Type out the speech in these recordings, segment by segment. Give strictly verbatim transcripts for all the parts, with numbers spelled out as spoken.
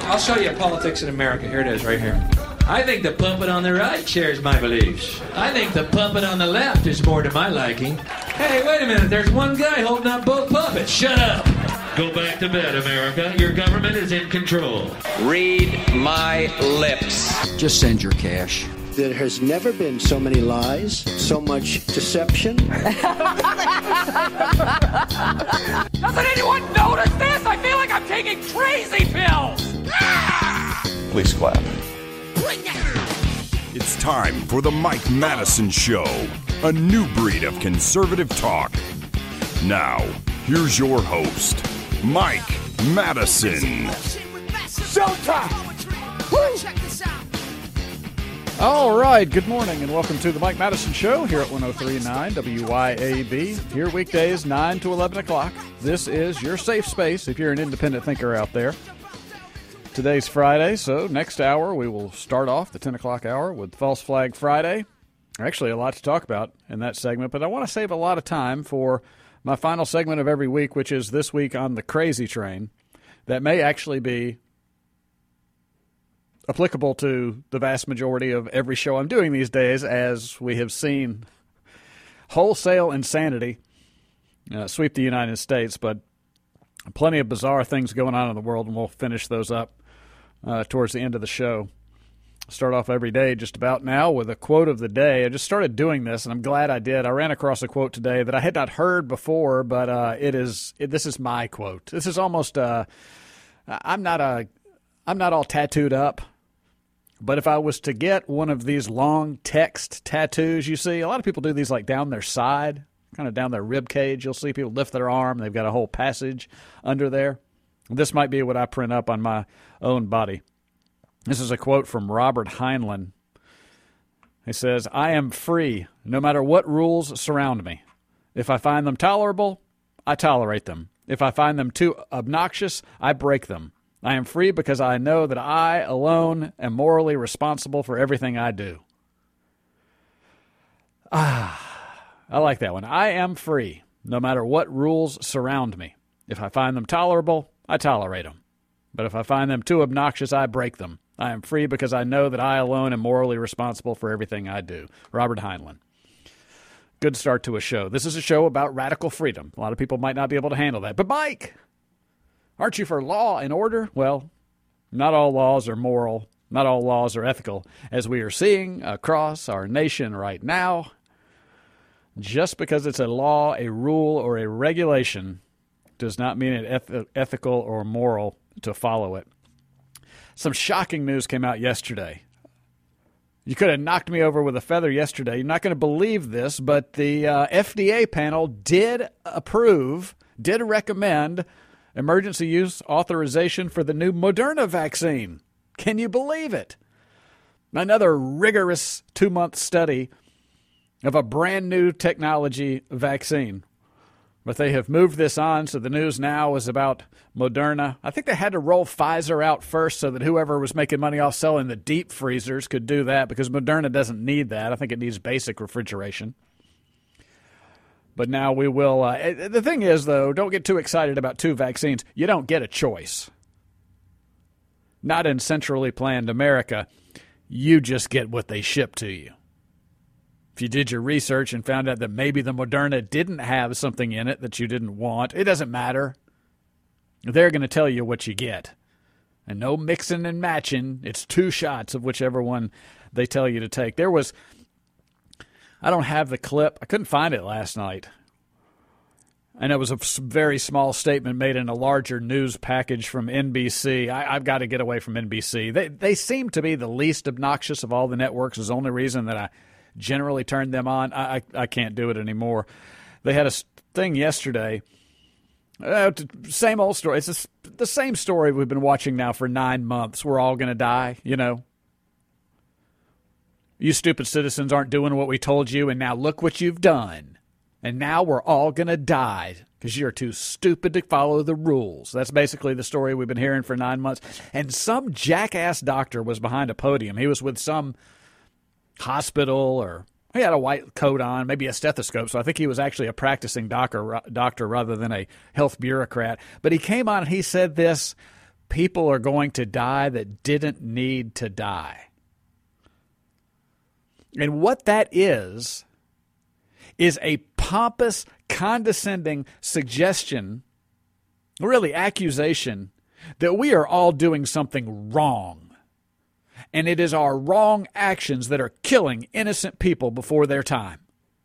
I'll show you politics in America. Here it is, right here. I think the puppet on the right shares my beliefs. I think the puppet on the left is more to my liking. Hey, wait a minute. There's one guy holding up both puppets. Shut up. Go back to bed, America. Your government is in control. Read my lips. Just send your cash. There has never been so many lies, so much deception. Doesn't anyone notice this? I feel like I'm taking crazy pills. Please clap. It's time for the Mike Madison Show, a new breed of conservative talk. Now, here's your host, Mike Madison. Showtime! All right, good morning and welcome to the Mike Madison Show here at one oh three point nine W Y A B. Here weekdays nine to eleven o'clock. This is your safe space if you're an independent thinker out there. Today's Friday, so next hour we will start off the ten o'clock hour with False Flag Friday. Actually, a lot to talk about in that segment, but I want to save a lot of time for my final segment of every week, which is This Week on the Crazy Train. That may actually be applicable to the vast majority of every show I'm doing these days, as we have seen wholesale insanity uh, sweep the United States, but plenty of bizarre things going on in the world, and we'll finish those up uh, towards the end of the show. Start off every day just about now with a quote of the day. I just started doing this, and I'm glad I did. I ran across a quote today that I had not heard before, but uh, it is it, this is my quote. This is almost uh, I'm not a I'm not all tattooed up, but if I was to get one of these long text tattoos, you see a lot of people do these like down their side, kind of down their rib cage. You'll see people lift their arm; they've got a whole passage under there. This might be what I print up on my own body. This is a quote from Robert Heinlein. He says, "I am free, no matter what rules surround me. If I find them tolerable, I tolerate them. If I find them too obnoxious, I break them. I am free because I know that I alone am morally responsible for everything I do." Ah, I like that one. I am free, no matter what rules surround me. If I find them tolerable, I tolerate them. But if I find them too obnoxious, I break them. I am free because I know that I alone am morally responsible for everything I do. Robert Heinlein. Good start to a show. This is a show about radical freedom. A lot of people might not be able to handle that. But Mike, aren't you for law and order? Well, not all laws are moral. Not all laws are ethical. As we are seeing across our nation right now, just because it's a law, a rule, or a regulation does not mean it eth- ethical or moral to follow it. Some shocking news came out yesterday. You could have knocked me over with a feather yesterday. You're not going to believe this, but the uh, F D A panel did approve, did recommend emergency use authorization for the new Moderna vaccine. Can you believe it? Another rigorous two-month study of a brand new technology vaccine. But they have moved this on, so the news now is about Moderna. I think they had to roll Pfizer out first so that whoever was making money off selling the deep freezers could do that, because Moderna doesn't need that. I think it needs basic refrigeration. But now we will. Uh, the thing is, though, don't get too excited about two vaccines. You don't get a choice. Not in centrally planned America. You just get what they ship to you. If you did your research and found out that maybe the Moderna didn't have something in it that you didn't want, it doesn't matter. They're going to tell you what you get. And no mixing and matching. It's two shots of whichever one they tell you to take. There was, I don't have the clip. I couldn't find it last night. And it was a very small statement made in a larger news package from N B C. I, I've got to get away from N B C. They, they seem to be the least obnoxious of all the networks. It's the only reason that I generally turned them on. I, I I can't do it anymore. They had a thing yesterday. Uh, same old story. It's a, the same story we've been watching now for nine months. We're all going to die, you know. You stupid citizens aren't doing what we told you, and now look what you've done. And now we're all going to die because you're too stupid to follow the rules. That's basically the story we've been hearing for nine months. And some jackass doctor was behind a podium. He was with some hospital, or he had a white coat on, maybe a stethoscope, so I think he was actually a practicing doctor, doctor rather than a health bureaucrat. But he came on and he said this people are going to die that didn't need to die. And what that is, is a pompous, condescending suggestion, really accusation, that we are all doing something wrong. And it is our wrong actions that are killing innocent people before their time.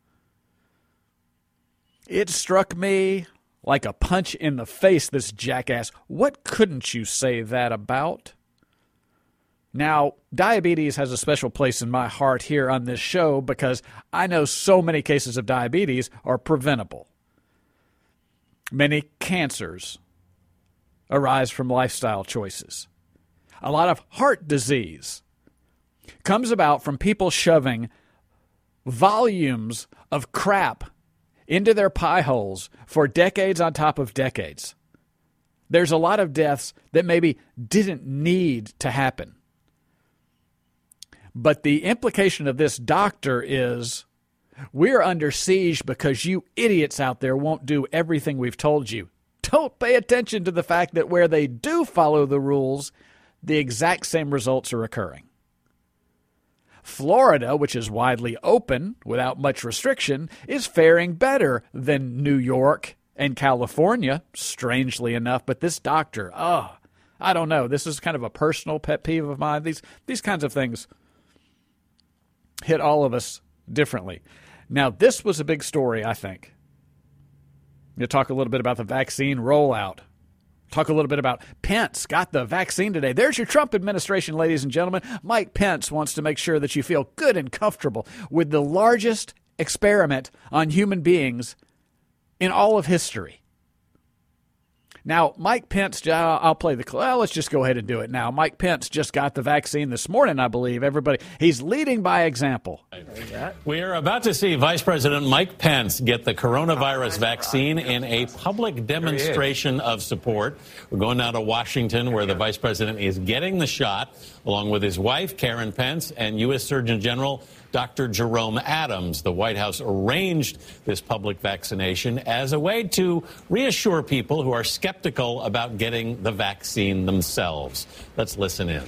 It struck me like a punch in the face, this jackass. What couldn't you say that about? Now, diabetes has a special place in my heart here on this show because I know so many cases of diabetes are preventable. Many cancers arise from lifestyle choices. A lot of heart disease comes about from people shoving volumes of crap into their pie holes for decades on top of decades. There's a lot of deaths that maybe didn't need to happen. But the implication of this doctor is we're under siege because you idiots out there won't do everything we've told you. Don't pay attention to the fact that where they do follow the rules, the exact same results are occurring. Florida, which is widely open without much restriction, is faring better than New York and California, strangely enough. But this doctor, oh, I don't know. This is kind of a personal pet peeve of mine. These, these kinds of things hit all of us differently. Now, this was a big story, I think. We'll talk a little bit about the vaccine rollout. Talk a little bit about Pence got the vaccine today. There's your Trump administration, ladies and gentlemen. Mike Pence wants to make sure that you feel good and comfortable with the largest experiment on human beings in all of history. Now, Mike Pence, I'll play the, well, let's just go ahead and do it now. Mike Pence just got the vaccine this morning, I believe. Everybody, he's leading by example. We are about to see Vice President Mike Pence get the coronavirus vaccine in a public demonstration of support. We're going now to Washington, where the Vice President is getting the shot, along with his wife, Karen Pence, and U S Surgeon General Doctor Jerome Adams. The White House arranged this public vaccination as a way to reassure people who are skeptical about getting the vaccine themselves. Let's listen in.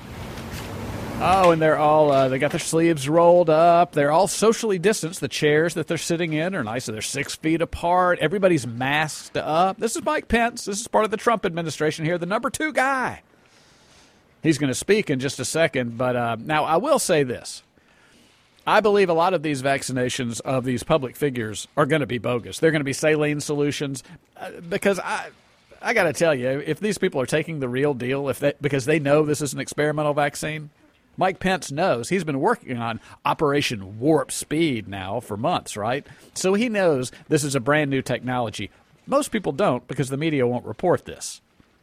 Oh, and they're all, uh, they got their sleeves rolled up. They're all socially distanced. The chairs that they're sitting in are nice. They're six feet apart. Everybody's masked up. This is Mike Pence. This is part of the Trump administration here, the number two guy. He's going to speak in just a second. But uh, now I will say this. I believe a lot of these vaccinations of these public figures are going to be bogus. They're going to be saline solutions uh, because I I got to tell you, if these people are taking the real deal, if they, because they know this is an experimental vaccine, Mike Pence knows. He's been working on Operation Warp Speed now for months, right? So he knows this is a brand new technology. Most people don't because the media won't report this.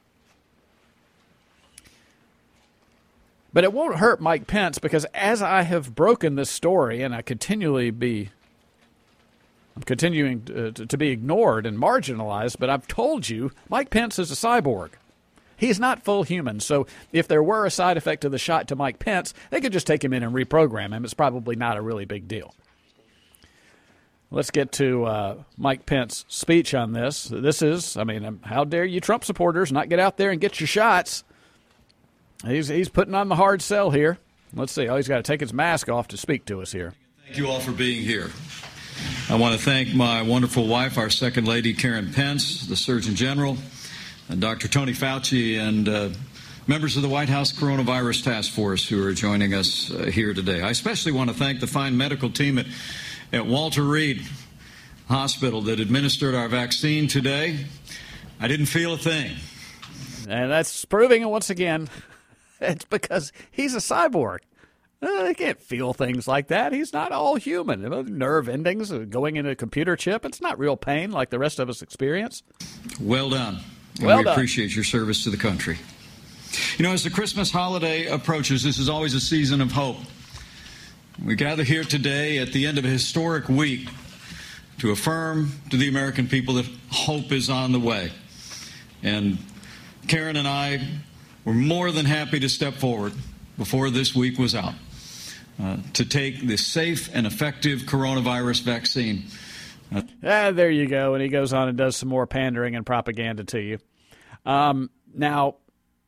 But it won't hurt Mike Pence because as I have broken this story and I continually be, I'm continuing to, to, to be ignored and marginalized, but I've told you Mike Pence is a cyborg. He's not full human. So if there were a side effect to the shot to Mike Pence, they could just take him in and reprogram him. It's probably not a really big deal. Let's get to uh, Mike Pence's speech on this. This is, I mean, how dare you Trump supporters not get out there and get your shots. He's he's putting on the hard sell here. Let's see. Oh, he's got to take his mask off to speak to us here. Thank you all for being here. I want to thank my wonderful wife, our Second Lady, Karen Pence, the Surgeon General, and Doctor Tony Fauci, and uh, members of the White House Coronavirus Task Force who are joining us uh, here today. I especially want to thank the fine medical team at, at Walter Reed Hospital that administered our vaccine today. I didn't feel a thing. And that's proving it once again. It's because he's a cyborg. Uh, he can't feel things like that. He's not all human. Nerve endings going into a computer chip, it's not real pain like the rest of us experience. Well done. And well we done. appreciate your service to the country. You know, as the Christmas holiday approaches, this is always a season of hope. We gather here today at the end of a historic week to affirm to the American people that hope is on the way. And Karen and I were more than happy to step forward before this week was out uh, to take this safe and effective coronavirus vaccine. Uh, ah, there you go. And he goes on and does some more pandering and propaganda to you. Um, now,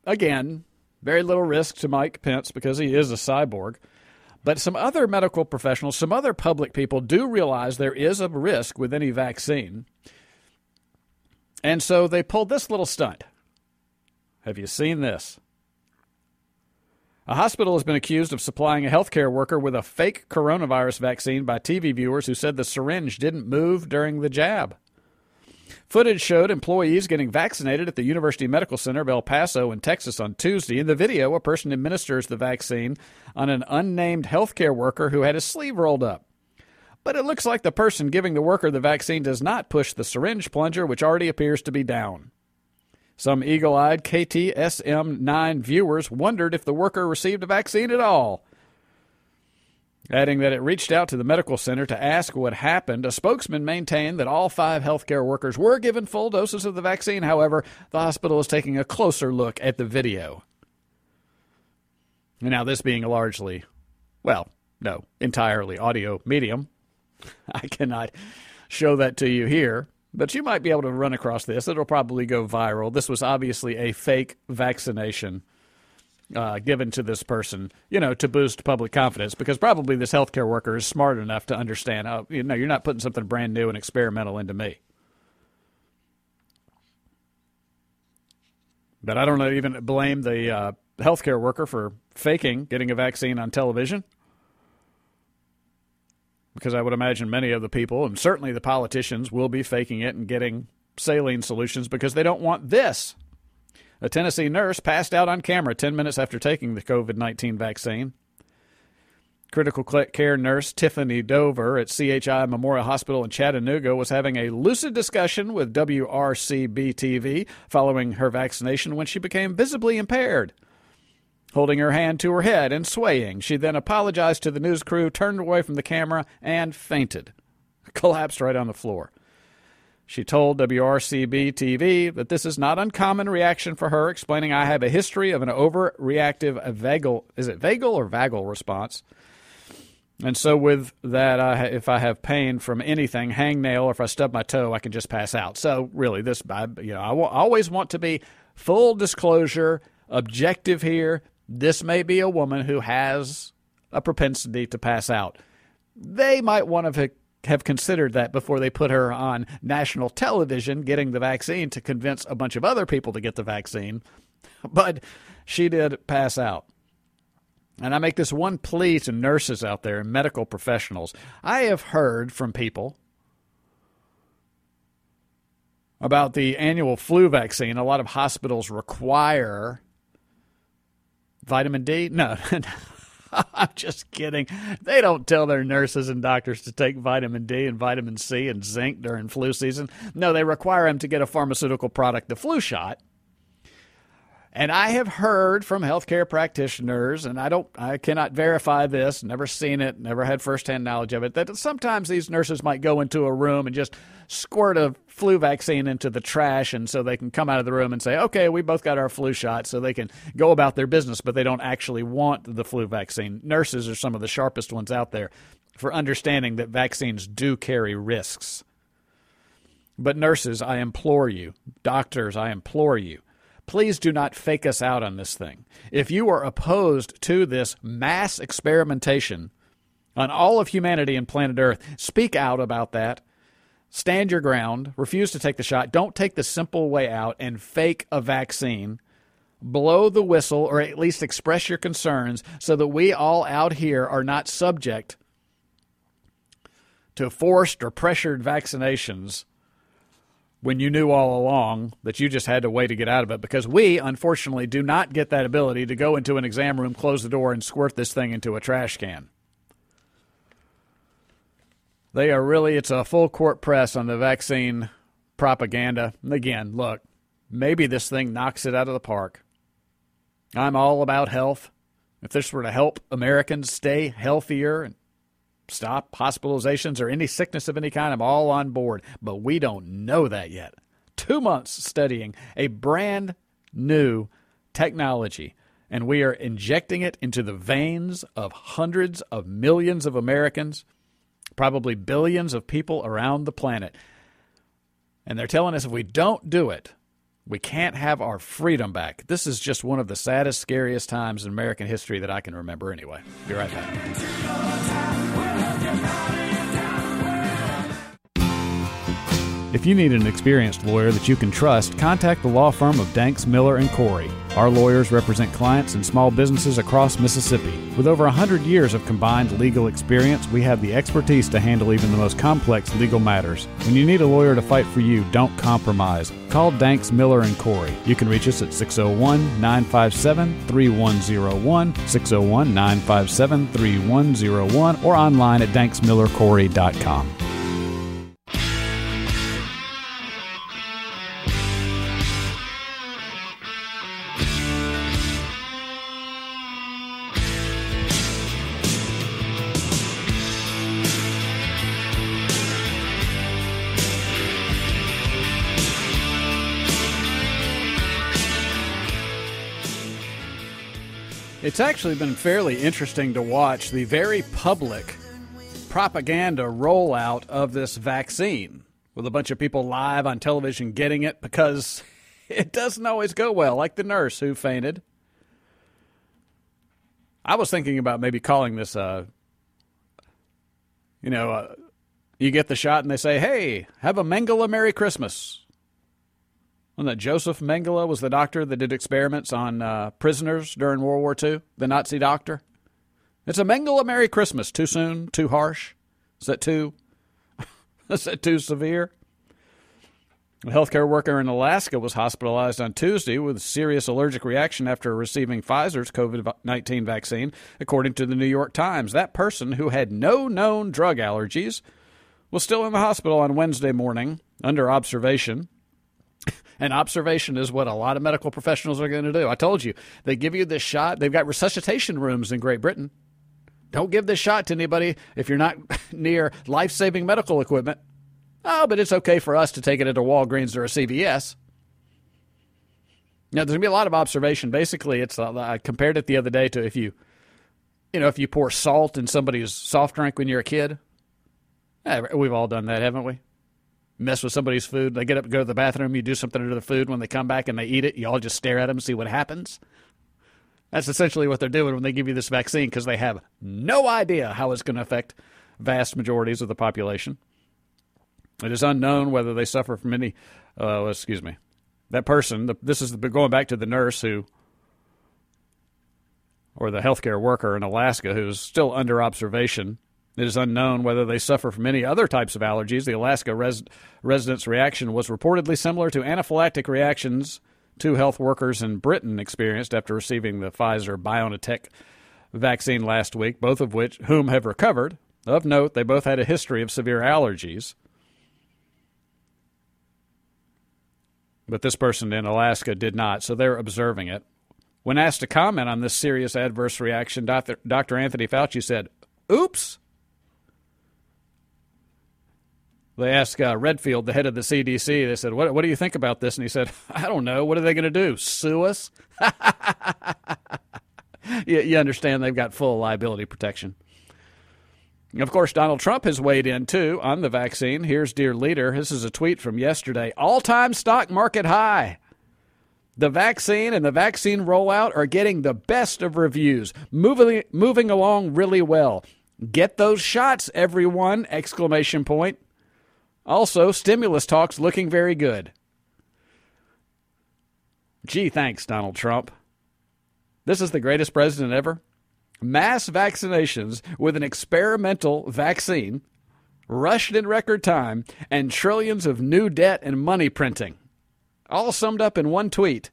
again, very little risk to Mike Pence because he is a cyborg. But some other medical professionals, some other public people do realize there is a risk with any vaccine. And so they pulled this little stunt. Have you seen this? A hospital has been accused of supplying a healthcare worker with a fake coronavirus vaccine by T V viewers who said the syringe didn't move during the jab. Footage showed employees getting vaccinated at the University Medical Center of El Paso in Texas on Tuesday. In the video, a person administers the vaccine on an unnamed healthcare worker who had his sleeve rolled up. But it looks like the person giving the worker the vaccine does not push the syringe plunger, which already appears to be down. Some eagle-eyed K T S M nine viewers wondered if the worker received a vaccine at all. Adding that it reached out to the medical center to ask what happened, a spokesman maintained that all five healthcare workers were given full doses of the vaccine. However, the hospital is taking a closer look at the video. Now, this being a largely, well, no, entirely audio medium, I cannot show that to you here, but you might be able to run across this. It'll probably go viral. This was obviously a fake vaccination Uh, given to this person, you know, to boost public confidence, because probably this healthcare worker is smart enough to understand, oh, you know, you're not putting something brand new and experimental into me. But I don't even blame the uh, healthcare worker for faking getting a vaccine on television, because I would imagine many of the people, and certainly the politicians, will be faking it and getting saline solutions because they don't want this. A Tennessee nurse passed out on camera ten minutes after taking the covid nineteen vaccine. Critical care nurse Tiffany Dover at C H I Memorial Hospital in Chattanooga was having a lucid discussion with W R C B T V following her vaccination when she became visibly impaired. Holding her hand to her head and swaying, she then apologized to the news crew, turned away from the camera, and fainted. Collapsed right on the floor. She told W R C B T V that this is not uncommon reaction for her, explaining, I have a history of an overreactive vagal, is it vagal or vagal response? And so with that, I, if I have pain from anything, hangnail, or if I stub my toe, I can just pass out. So really, this, I, you know, I w- always want to be full disclosure, objective here. This may be a woman who has a propensity to pass out. They might want to have considered that before they put her on national television getting the vaccine to convince a bunch of other people to get the vaccine. But she did pass out. And I make this one plea to nurses out there and medical professionals. I have heard from people about the annual flu vaccine. A lot of hospitals require vitamin D. No, I'm just kidding. They don't tell their nurses and doctors to take vitamin D and vitamin C and zinc during flu season. No, they require them to get a pharmaceutical product, the flu shot. And I have heard from healthcare practitioners, and I don't, I cannot verify this, never seen it, never had firsthand knowledge of it, that sometimes these nurses might go into a room and just squirt a flu vaccine into the trash, and so they can come out of the room and say, okay, we both got our flu shot, so they can go about their business, but they don't actually want the flu vaccine. Nurses are some of the sharpest ones out there for understanding that vaccines do carry risks. But nurses, I implore you, doctors, I implore you, please do not fake us out on this thing. If you are opposed to this mass experimentation on all of humanity and planet Earth, speak out about that. Stand your ground. Refuse to take the shot. Don't take the simple way out and fake a vaccine. Blow the whistle, or at least express your concerns, so that we all out here are not subject to forced or pressured vaccinations when you knew all along that you just had to wait to get out of it, because we, unfortunately, do not get that ability to go into an exam room, close the door, and squirt this thing into a trash can. They are really, it's a full court press on the vaccine propaganda. And again, look, maybe this thing knocks it out of the park. I'm all about health. If this were to help Americans stay healthier and stop hospitalizations or any sickness of any kind, I'm all on board. But we don't know that yet. Two months studying a brand new technology, and we are injecting it into the veins of hundreds of millions of Americans, probably billions of people around the planet. And they're telling us if we don't do it, We can't have our freedom back. This is just one of the saddest, scariest times in American history that I can remember anyway. Be right back. If you need an experienced lawyer that you can trust, contact the law firm of Danks, Miller and Corey. Our lawyers represent clients and small businesses across Mississippi. With over one hundred years of combined legal experience, we have the expertise to handle even the most complex legal matters. When you need a lawyer to fight for you, don't compromise. Call Danks, Miller and Corey. You can reach us at six oh one, nine five seven, three one oh one, six oh one, nine five seven, three one oh one, or online at danks miller corey dot com. It's actually been fairly interesting to watch the very public propaganda rollout of this vaccine, with a bunch of people live on television getting it, because it doesn't always go well, like the nurse who fainted. I was thinking about maybe calling this, uh, you know, uh, you get the shot and they say, hey, have a Mengele Merry Christmas. Wasn't that Joseph Mengele was the doctor that did experiments on uh, prisoners during World War Two? The Nazi doctor? It's a Mengele Merry Christmas. Too soon? Too harsh? Is that too, is that too severe? A healthcare worker in Alaska was hospitalized on Tuesday with a serious allergic reaction after receiving Pfizer's covid nineteen vaccine, according to the New York Times. That person, who had no known drug allergies, was still in the hospital on Wednesday morning under observation. And observation is what a lot of medical professionals are going to do. I told you, they give you this shot. They've got resuscitation rooms in Great Britain. Don't give this shot to anybody if you're not near life-saving medical equipment. Oh, but it's okay for us to take it into Walgreens or a C V S. Now, there's going to be a lot of observation. Basically, it's uh, I compared it the other day to if you, you know, if you pour salt in somebody's soft drink when you're a kid. Eh, we've all done that, haven't we? Mess with somebody's food. They get up and go to the bathroom. You do something to the food. When they come back and they eat it, you all just stare at them and see what happens. That's essentially what they're doing when they give you this vaccine, because they have no idea how it's going to affect vast majorities of the population. It is unknown whether they suffer from any, uh, excuse me, that person, the, this is the, going back to the nurse who, or the healthcare worker in Alaska who's still under observation. It is unknown whether they suffer from any other types of allergies. The Alaska res- resident's reaction was reportedly similar to anaphylactic reactions two health workers in Britain experienced after receiving the Pfizer-BioNTech vaccine last week, both of which whom have recovered. Of note, they both had a history of severe allergies. But this person in Alaska did not, so they're observing it. When asked to comment on this serious adverse reaction, Doctor Doctor Anthony Fauci said, oops. They asked uh, Redfield, the head of the C D C, they said, what, what do you think about this? And he said, I don't know. What are they going to do? Sue us? you, you understand they've got full liability protection. Of course, Donald Trump has weighed in, too, on the vaccine. Here's Dear Leader. This is a tweet from yesterday. All-time stock market high. The vaccine and the vaccine rollout are getting the best of reviews, moving, moving along really well. Get those shots, everyone! Exclamation point. Also, stimulus talks looking very good. Gee, thanks, Donald Trump. This is the greatest president ever. Mass vaccinations with an experimental vaccine, rushed in record time, and trillions of new debt and money printing. All summed up in one tweet.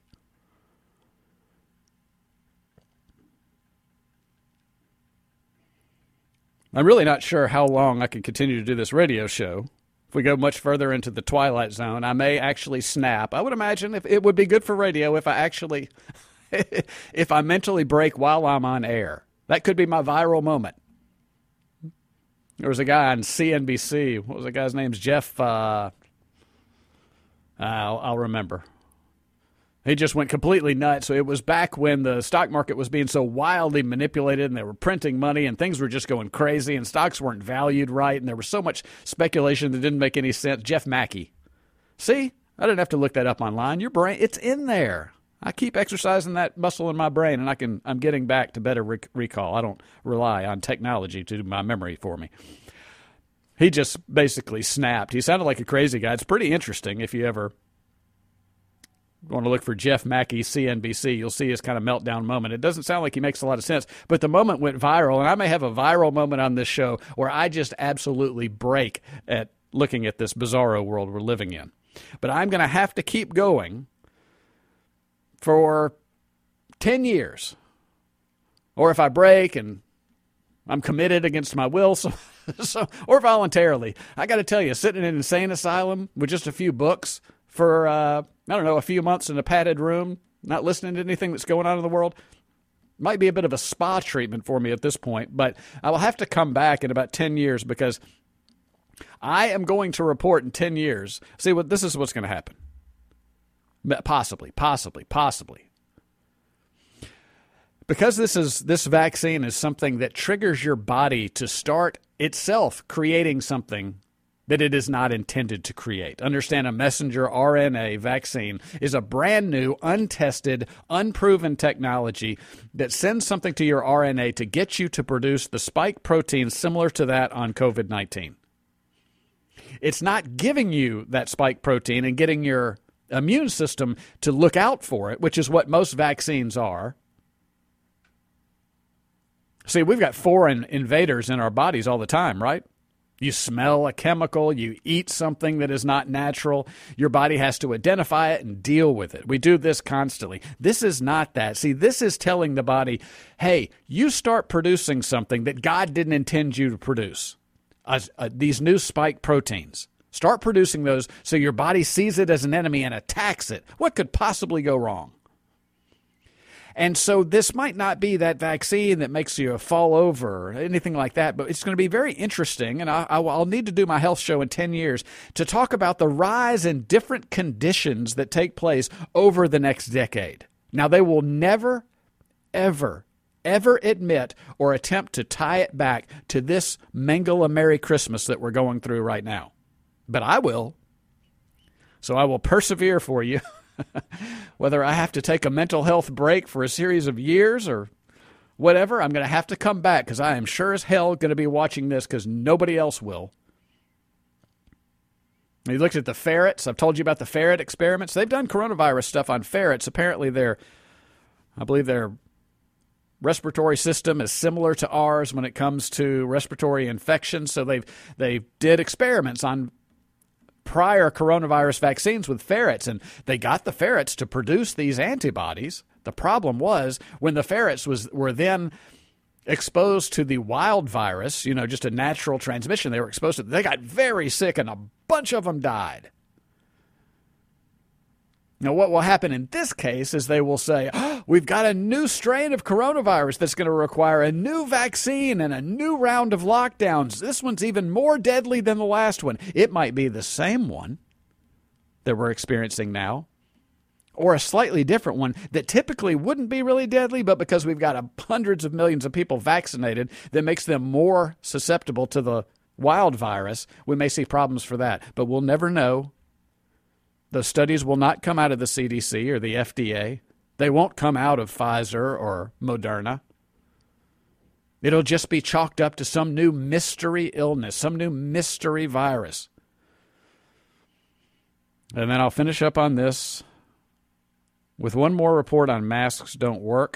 I'm really not sure how long I can continue to do this radio show. If we go much further into the twilight zone, I may actually snap. I would imagine if it would be good for radio if I actually, if I mentally break while I'm on air. That could be my viral moment. There was a guy on C N B C. What was the guy's name? Jeff. Uh, I'll, I'll remember. He just went completely nuts. So it was back when the stock market was being so wildly manipulated and they were printing money and things were just going crazy and stocks weren't valued right and there was so much speculation that didn't make any sense. Jeff Mackey. See? I didn't have to look that up online. Your brain, it's in there. I keep exercising that muscle in my brain, and I can, I'm getting back to better rec- recall. I don't rely on technology to do my memory for me. He just basically snapped. He sounded like a crazy guy. It's pretty interesting. If you ever want to look for Jeff Mackey, C N B C, you'll see his kind of meltdown moment. It doesn't sound like he makes a lot of sense, but the moment went viral, and I may have a viral moment on this show where I just absolutely break at looking at this bizarro world we're living in. But I'm going to have to keep going for ten years. Or if I break and I'm committed against my will, so, so or voluntarily. I got to tell you, sitting in an insane asylum with just a few books for, uh, I don't know, a few months in a padded room, not listening to anything that's going on in the world, might be a bit of a spa treatment for me at this point. But I will have to come back in about ten years because I am going to report in ten years. See, what this is what's going to happen. Possibly, possibly, possibly. Because this is this vaccine is something that triggers your body to start itself creating something that it is not intended to create. Understand, a messenger R N A vaccine is a brand new, untested, unproven technology that sends something to your R N A to get you to produce the spike protein similar to that on COVID nineteen. It's not giving you that spike protein and getting your immune system to look out for it, which is what most vaccines are. See, we've got foreign invaders in our bodies all the time, right? You smell a chemical, you eat something that is not natural, your body has to identify it and deal with it. We do this constantly. This is not that. See, this is telling the body, hey, you start producing something that God didn't intend you to produce. Uh, uh, these new spike proteins. Start producing those so your body sees it as an enemy and attacks it. What could possibly go wrong? And so this might not be that vaccine that makes you fall over or anything like that, but it's going to be very interesting, and I, I, I'll need to do my health show in ten years to talk about the rise in different conditions that take place over the next decade. Now, they will never, ever, ever admit or attempt to tie it back to this Mengele Merry Christmas that we're going through right now. But I will. So I will persevere for you. Whether I have to take a mental health break for a series of years or whatever, I'm going to have to come back because I am sure as hell going to be watching this because nobody else will. You looked at the ferrets. I've told you about the ferret experiments. They've done coronavirus stuff on ferrets. Apparently, their, I believe their respiratory system is similar to ours when it comes to respiratory infections. So they've they did experiments on prior coronavirus vaccines with ferrets, and they got the ferrets to produce these antibodies. The problem was when the ferrets was were then exposed to the wild virus, you know, just a natural transmission, they were exposed to, they got very sick and a bunch of them died. Now, what will happen in this case is they will say, oh, we've got a new strain of coronavirus that's going to require a new vaccine and a new round of lockdowns. This one's even more deadly than the last one. It might be the same one that we're experiencing now, or a slightly different one that typically wouldn't be really deadly, but because we've got a, hundreds of millions of people vaccinated, that makes them more susceptible to the wild virus, we may see problems for that. But we'll never know. Those studies will not come out of the C D C or the F D A. They won't come out of Pfizer or Moderna. It'll just be chalked up to some new mystery illness, some new mystery virus. And then I'll finish up on this with one more report on masks don't work.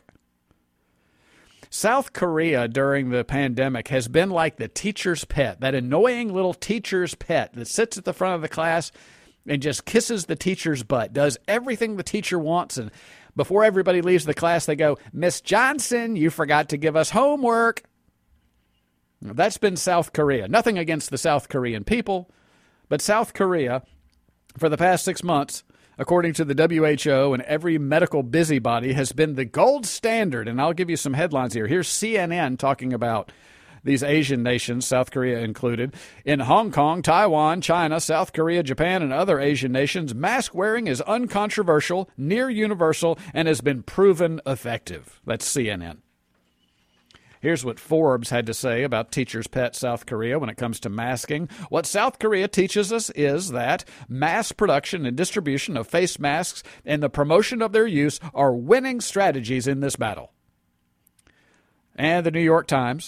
South Korea during the pandemic has been like the teacher's pet, that annoying little teacher's pet that sits at the front of the class and just kisses the teacher's butt, does everything the teacher wants, and before everybody leaves the class, they go, Miss Johnson, you forgot to give us homework. That's been South Korea. Nothing against the South Korean people, but South Korea, for the past six months, according to the W H O and every medical busybody, has been the gold standard. And I'll give you some headlines here. Here's C N N talking about these Asian nations, South Korea included. In Hong Kong, Taiwan, China, South Korea, Japan, and other Asian nations, mask wearing is uncontroversial, near universal, and has been proven effective. That's C N N. Here's what Forbes had to say about teacher's pet South Korea when it comes to masking. What South Korea teaches us is that mass production and distribution of face masks and the promotion of their use are winning strategies in this battle. And the New York Times,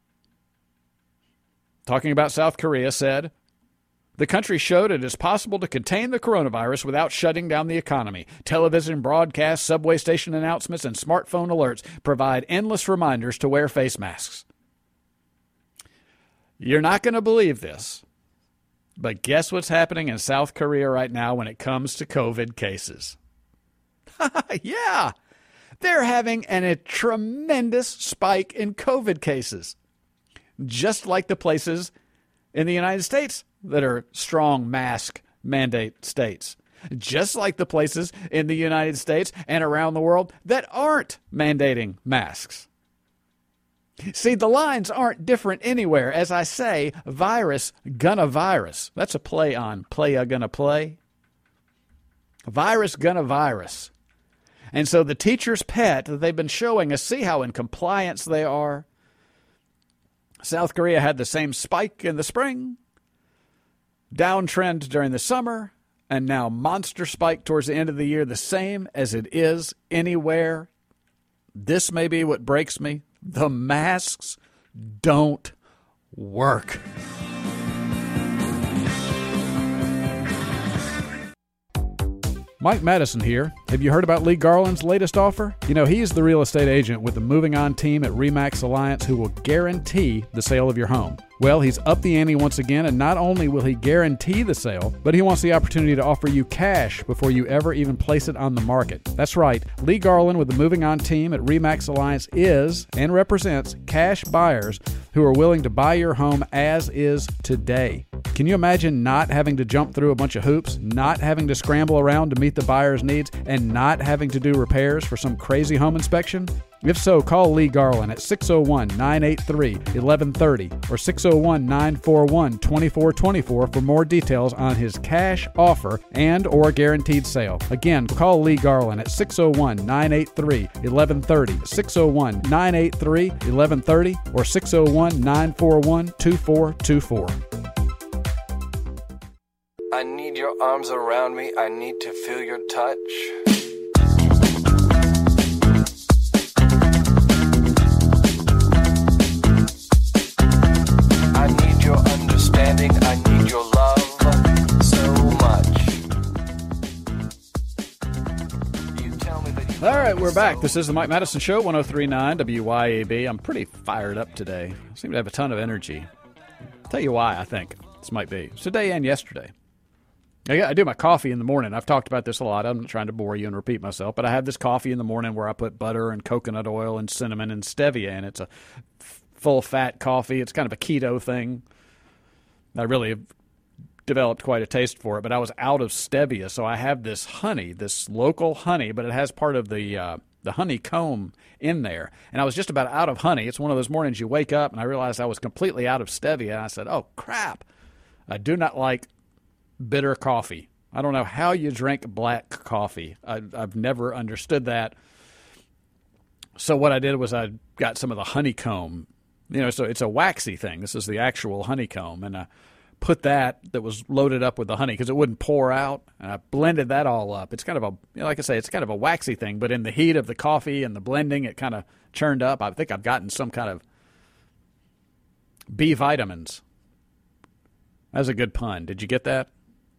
talking about South Korea, said, the country showed it is possible to contain the coronavirus without shutting down the economy. Television broadcasts, subway station announcements, and smartphone alerts provide endless reminders to wear face masks. You're not going to believe this, but guess what's happening in South Korea right now when it comes to COVID cases? Yeah, they're having an, a tremendous spike in COVID cases, just like the places in the United States that are strong mask mandate states, just like the places in the United States and around the world that aren't mandating masks. See, the lines aren't different anywhere. As I say, virus gonna virus. That's a play on play a gonna play. Virus gonna virus. And so the teacher's pet that they've been showing us, see how in compliance they are. South Korea had the same spike in the spring, downtrend during the summer, and now monster spike towards the end of the year, the same as it is anywhere. This may be what breaks me. The masks don't work. Mike Madison here. Have you heard about Lee Garland's latest offer? You know, he's the real estate agent with the Moving On team at RE/MAX Alliance who will guarantee the sale of your home. Well, he's upped the ante once again, and not only will he guarantee the sale, but he wants the opportunity to offer you cash before you ever even place it on the market. That's right. Lee Garland with the Moving On team at RE/MAX Alliance is and represents cash buyers who are willing to buy your home as is today. Can you imagine not having to jump through a bunch of hoops, not having to scramble around to meet the buyer's needs, and not having to do repairs for some crazy home inspection? If so, call Lee Garland at six oh one, nine eight three, one one three oh or six oh one, nine four one, two four two four for more details on his cash offer and or guaranteed sale. Again, call Lee Garland at six oh one, nine eight three, one one three oh, six oh one, nine eight three, one one three oh or six oh one, nine four one, two four two four. I need your arms around me. I need to feel your touch. I need your understanding. I need your love so much. You tell me that you All right, we're back. This is the Mike Madison Show, one oh three point nine W Y A B. I'm pretty fired up today. I seem to have a ton of energy. I'll tell you why I think this might be. It's today and yesterday. I do my coffee in the morning. I've talked about this a lot. I'm not trying to bore you and repeat myself, but I have this coffee in the morning where I put butter and coconut oil and cinnamon and stevia in. It's a full-fat coffee. It's kind of a keto thing. I really have developed quite a taste for it, but I was out of stevia, so I have this honey, this local honey, but it has part of the uh, the honeycomb in there. And I was just about out of honey. It's one of those mornings you wake up, and I realized I was completely out of stevia. I said, oh, crap. I do not like bitter coffee. I don't know how you drink black coffee. I, I've never understood that. So what I did was I got some of the honeycomb. You know, so it's a waxy thing. This is the actual honeycomb. And I put that that was loaded up with the honey because it wouldn't pour out. And I blended that all up. It's kind of a, you know, like I say, it's kind of a waxy thing. But in the heat of the coffee and the blending, it kind of churned up. I think I've gotten some kind of B vitamins. That's a good pun. Did you get that?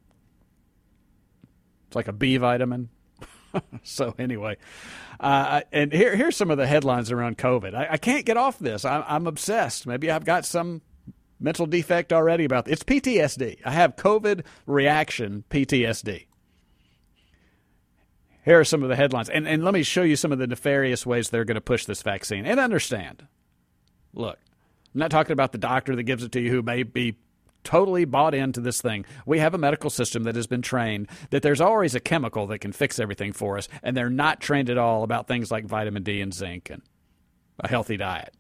It's like a B vitamin. So anyway, uh, and here here's some of the headlines around COVID. I, I can't get off this. I, I'm obsessed. Maybe I've got some mental defect already about this. It's P T S D. I have COVID reaction P T S D. Here are some of the headlines. And, and let me show you some of the nefarious ways they're going to push this vaccine. And understand, look, I'm not talking about the doctor that gives it to you who may be totally bought into this thing. We have a medical system that has been trained that there's always a chemical that can fix everything for us, and they're not trained at all about things like vitamin D and zinc and a healthy diet.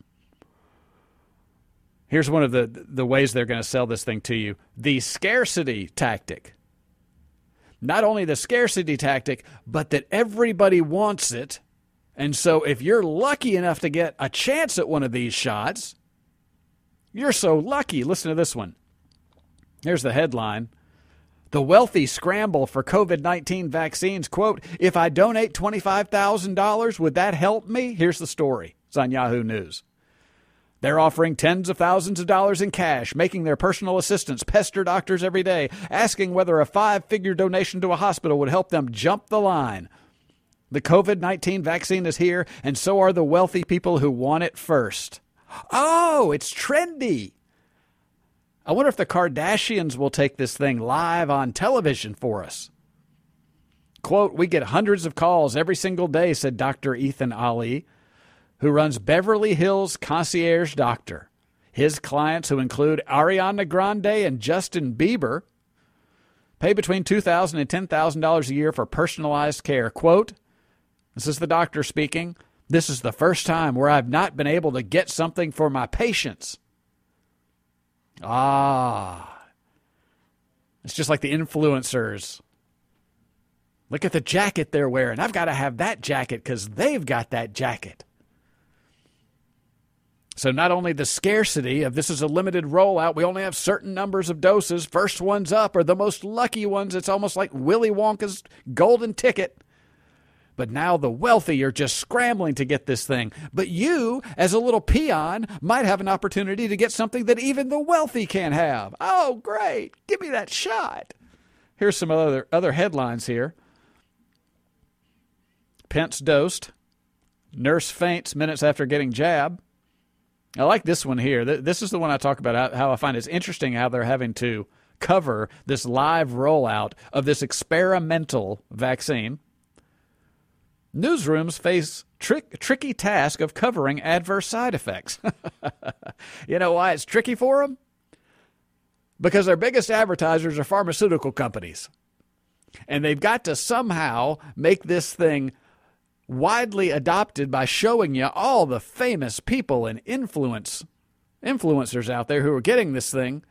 Here's one of the, the ways they're going to sell this thing to you. The scarcity tactic. Not only the scarcity tactic, but that everybody wants it, And so if you're lucky enough to get a chance at one of these shots, you're so lucky. Listen to this one. Here's the headline. The wealthy scramble for covid nineteen vaccines. Quote, if I donate twenty-five thousand dollars, would that help me? Here's the story. It's on Yahoo News. They're offering tens of thousands of dollars in cash, making their personal assistants pester doctors every day, asking whether a five-figure donation to a hospital would help them jump the line. The covid nineteen vaccine is here, and so are the wealthy people who want it first. Oh, it's trendy. I wonder if the Kardashians will take this thing live on television for us. Quote, we get hundreds of calls every single day, said Doctor Ethan Ali, who runs Beverly Hills Concierge Doctor. His clients, who include Ariana Grande and Justin Bieber, pay between two thousand dollars and ten thousand dollars a year for personalized care. Quote, this is the doctor speaking, this is the first time where I've not been able to get something for my patients. Ah, it's just like the influencers. Look at the jacket they're wearing. I've got to have that jacket because they've got that jacket. So not only the scarcity of this is a limited rollout, we only have certain numbers of doses. First ones up are the most lucky ones. It's almost like Willy Wonka's golden ticket. But now the wealthy are just scrambling to get this thing. But you, as a little peon, might have an opportunity to get something that even the wealthy can't have. Oh, great. Give me that shot. Here's some other, other headlines here. Pence dosed. Nurse faints minutes after getting jab. I like this one here. This is the one I talk about, how I find it's interesting how they're having to cover this live rollout of this experimental vaccine. Newsrooms face trick, tricky task of covering adverse side effects. You know why it's tricky for them? Because their biggest advertisers are pharmaceutical companies. And they've got to somehow make this thing widely adopted by showing you all the famous people and influence influencers out there who are getting this thing.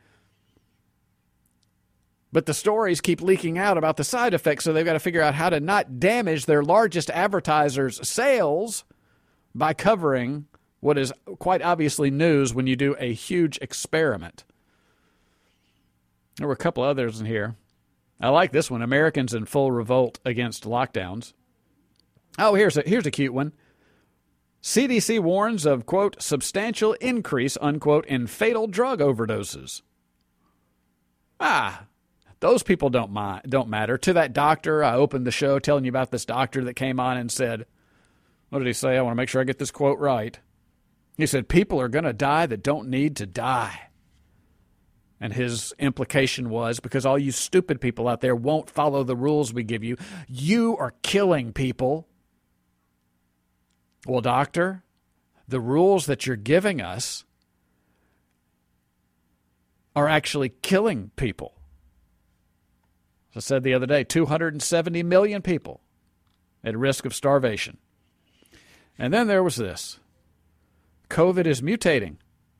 But the stories keep leaking out about the side effects, so they've got to figure out how to not damage their largest advertisers' sales by covering what is quite obviously news when you do a huge experiment. There were a couple others in here. I like this one, Americans in full revolt against lockdowns. Oh, here's a, here's a cute one. C D C warns of, quote, substantial increase, unquote, in fatal drug overdoses. Ah, those people don't mind, don't matter. To that doctor, I opened the show telling you about this doctor that came on and said, what did he say? I want to make sure I get this quote right. He said, people are going to die that don't need to die. And his implication was, because all you stupid people out there won't follow the rules we give you, you are killing people. Well, doctor, the rules that you're giving us are actually killing people. As I said the other day, two hundred seventy million people at risk of starvation. And then there was this. COVID is mutating.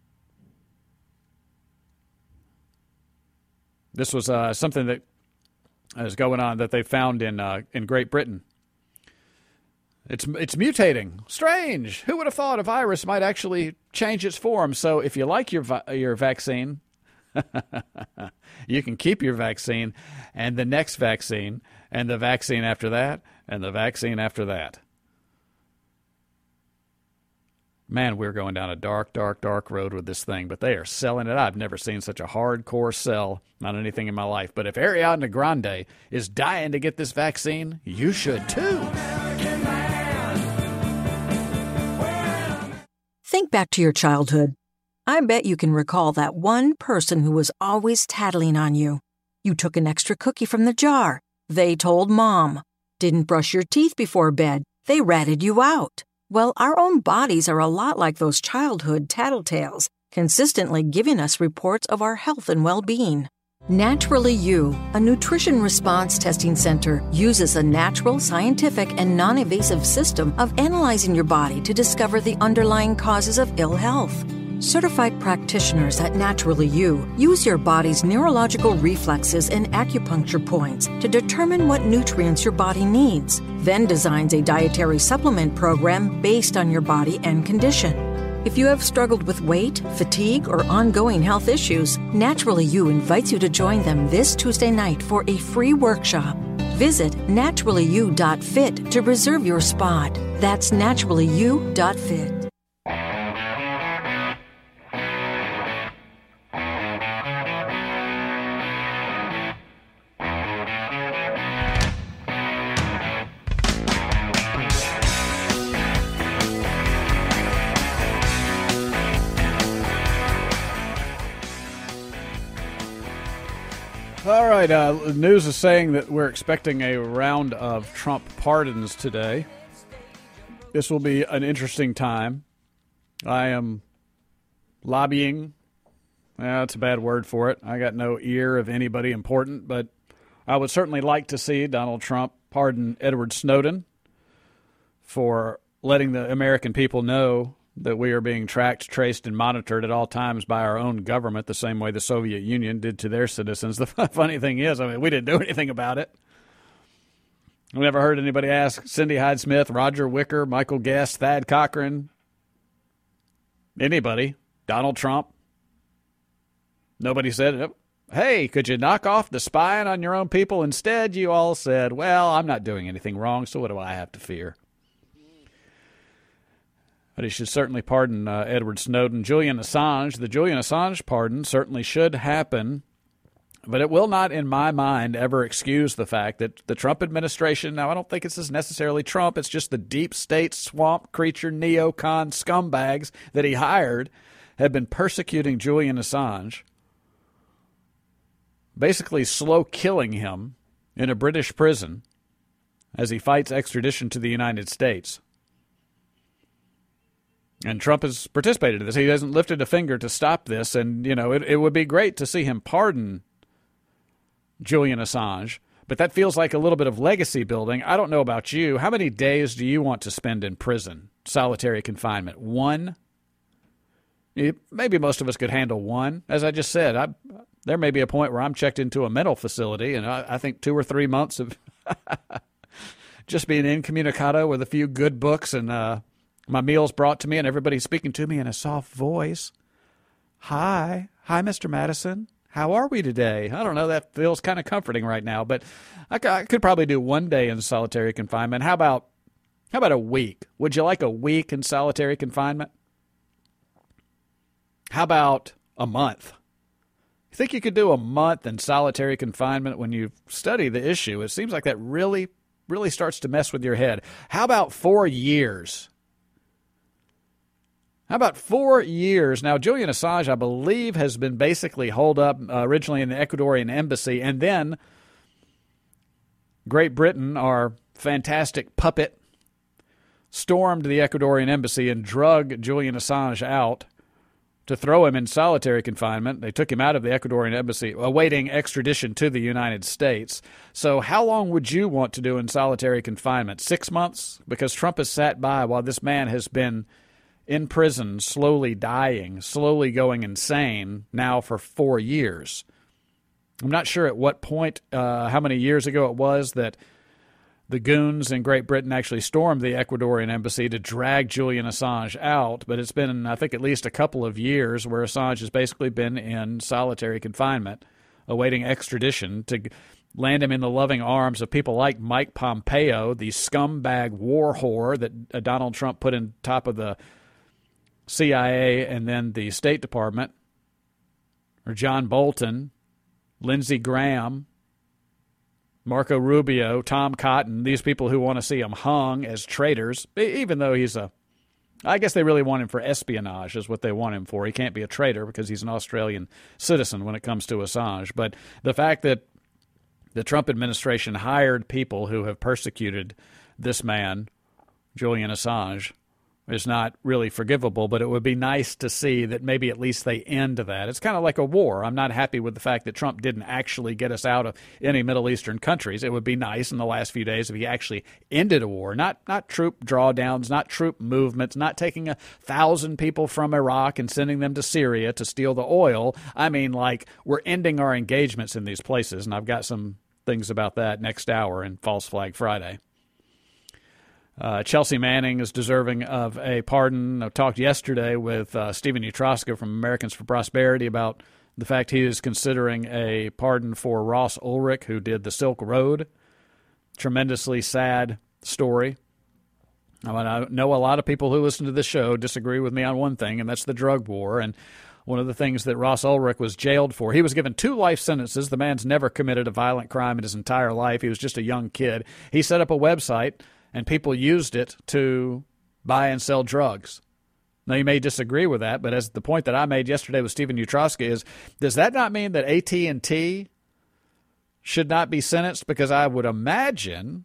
This was uh, something that is going on that they found in uh, in Great Britain. It's it's mutating. Strange. Who would have thought a virus might actually change its form? So if you like your vi- your vaccine, you can keep your vaccine, and the next vaccine, and the vaccine after that, and the vaccine after that. Man, we're going down a dark, dark, dark road with this thing, but they are selling it. I've never seen such a hardcore sell on anything in my life. But if Ariana Grande is dying to get this vaccine, you should too. Think back to your childhood. I bet you can recall that one person who was always tattling on you. You took an extra cookie from the jar. They told mom. Didn't brush your teeth before bed. They ratted you out. Well, our own bodies are a lot like those childhood tattletales, consistently giving us reports of our health and well-being. Naturally You, a nutrition response testing center, uses a natural, scientific, and non-invasive system of analyzing your body to discover the underlying causes of ill health. Certified practitioners at Naturally You use your body's neurological reflexes and acupuncture points to determine what nutrients your body needs, then designs a dietary supplement program based on your body and condition. If you have struggled with weight, fatigue, or ongoing health issues, Naturally You invites you to join them this Tuesday night for a free workshop. Visit naturally you dot fit to reserve your spot. That's naturally you dot fit. All right, uh, the news is saying that we're expecting a round of Trump pardons today. This will be an interesting time. I am lobbying. Well, that's a bad word for it. I got no ear of anybody important, but I would certainly like to see Donald Trump pardon Edward Snowden for letting the American people know that we are being tracked, traced, and monitored at all times by our own government, the same way the Soviet Union did to their citizens. The funny thing is, I mean, we didn't do anything about it. We never heard anybody ask Cindy Hyde-Smith, Roger Wicker, Michael Guest, Thad Cochran, anybody, Donald Trump. Nobody said, hey, could you knock off the spying on your own people? Instead, you all said, well, I'm not doing anything wrong, so what do I have to fear? But he should certainly pardon uh, Edward Snowden. Julian Assange, the Julian Assange pardon certainly should happen, but it will not, in my mind, ever excuse the fact that the Trump administration, now I don't think it's necessarily Trump, it's just the deep state swamp creature neocon scumbags that he hired, have been persecuting Julian Assange, basically slow killing him in a British prison as he fights extradition to the United States. And Trump has participated in this. He hasn't lifted a finger to stop this. And, you know, it, it would be great to see him pardon Julian Assange. But that feels like a little bit of legacy building. I don't know about you. How many days do you want to spend in prison, solitary confinement? One? Maybe most of us could handle one. As I just said, I, there may be a point where I'm checked into a mental facility, and I, I think two or three months of just being incommunicado with a few good books and uh, my meals brought to me and everybody speaking to me in a soft voice. Hi. Hi, Mister Madison. How are we today? I don't know. That feels kind of comforting right now, but I, I could probably do one day in solitary confinement. How about how about a week? Would you like a week in solitary confinement? How about a month? You think you could do a month in solitary confinement when you study the issue? It seems like that really, really starts to mess with your head. How about four years? How about four years? Now, Julian Assange, I believe, has been basically holed up uh, originally in the Ecuadorian embassy, and then Great Britain, our fantastic puppet, stormed the Ecuadorian embassy and drug Julian Assange out to throw him in solitary confinement. They took him out of the Ecuadorian embassy, awaiting extradition to the United States. So how long would you want to do in solitary confinement? Six months? Because Trump has sat by while this man has been in prison, slowly dying, slowly going insane now for four years. I'm not sure at what point, uh, how many years ago it was that the goons in Great Britain actually stormed the Ecuadorian embassy to drag Julian Assange out, but it's been, I think, at least a couple of years where Assange has basically been in solitary confinement, awaiting extradition to land him in the loving arms of people like Mike Pompeo, the scumbag war whore that uh, Donald Trump put in top of the C I A and then the State Department, or John Bolton, Lindsey Graham, Marco Rubio, Tom Cotton, these people who want to see him hung as traitors, even though he's a, I guess they really want him for espionage is what they want him for. He can't be a traitor because he's an Australian citizen when it comes to Assange. But the fact that the Trump administration hired people who have persecuted this man, Julian Assange, is not really forgivable, but it would be nice to see that maybe at least they end that. It's kind of like a war. I'm not happy with the fact that Trump didn't actually get us out of any Middle Eastern countries. It would be nice in the last few days if he actually ended a war, not not troop drawdowns, not troop movements, not taking a thousand people from Iraq and sending them to Syria to steal the oil. I mean, like, we're ending our engagements in these places, and I've got some things about that next hour in False Flag Friday. Uh, Chelsea Manning is deserving of a pardon. I talked yesterday with uh, Stephen Utroska from Americans for Prosperity about the fact he is considering a pardon for Ross Ulrich, who did the Silk Road. Tremendously sad story. I mean, I know a lot of people who listen to this show disagree with me on one thing, and that's the drug war. And one of the things that Ross Ulrich was jailed for, he was given two life sentences. The man's never committed a violent crime in his entire life. He was just a young kid. He set up a website, and people used it to buy and sell drugs. Now, you may disagree with that, but as the point that I made yesterday with Stephen Utroska is, does that not mean that A T and T should not be sentenced? Because I would imagine,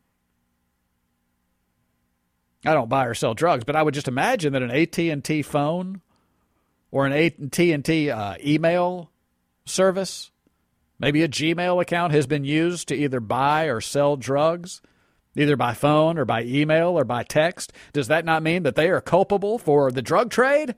I don't buy or sell drugs, but I would just imagine that an A T and T phone or an A T and T uh, email service, maybe a Gmail account, has been used to either buy or sell drugs, either by phone or by email or by text. Does that not mean that they are culpable for the drug trade?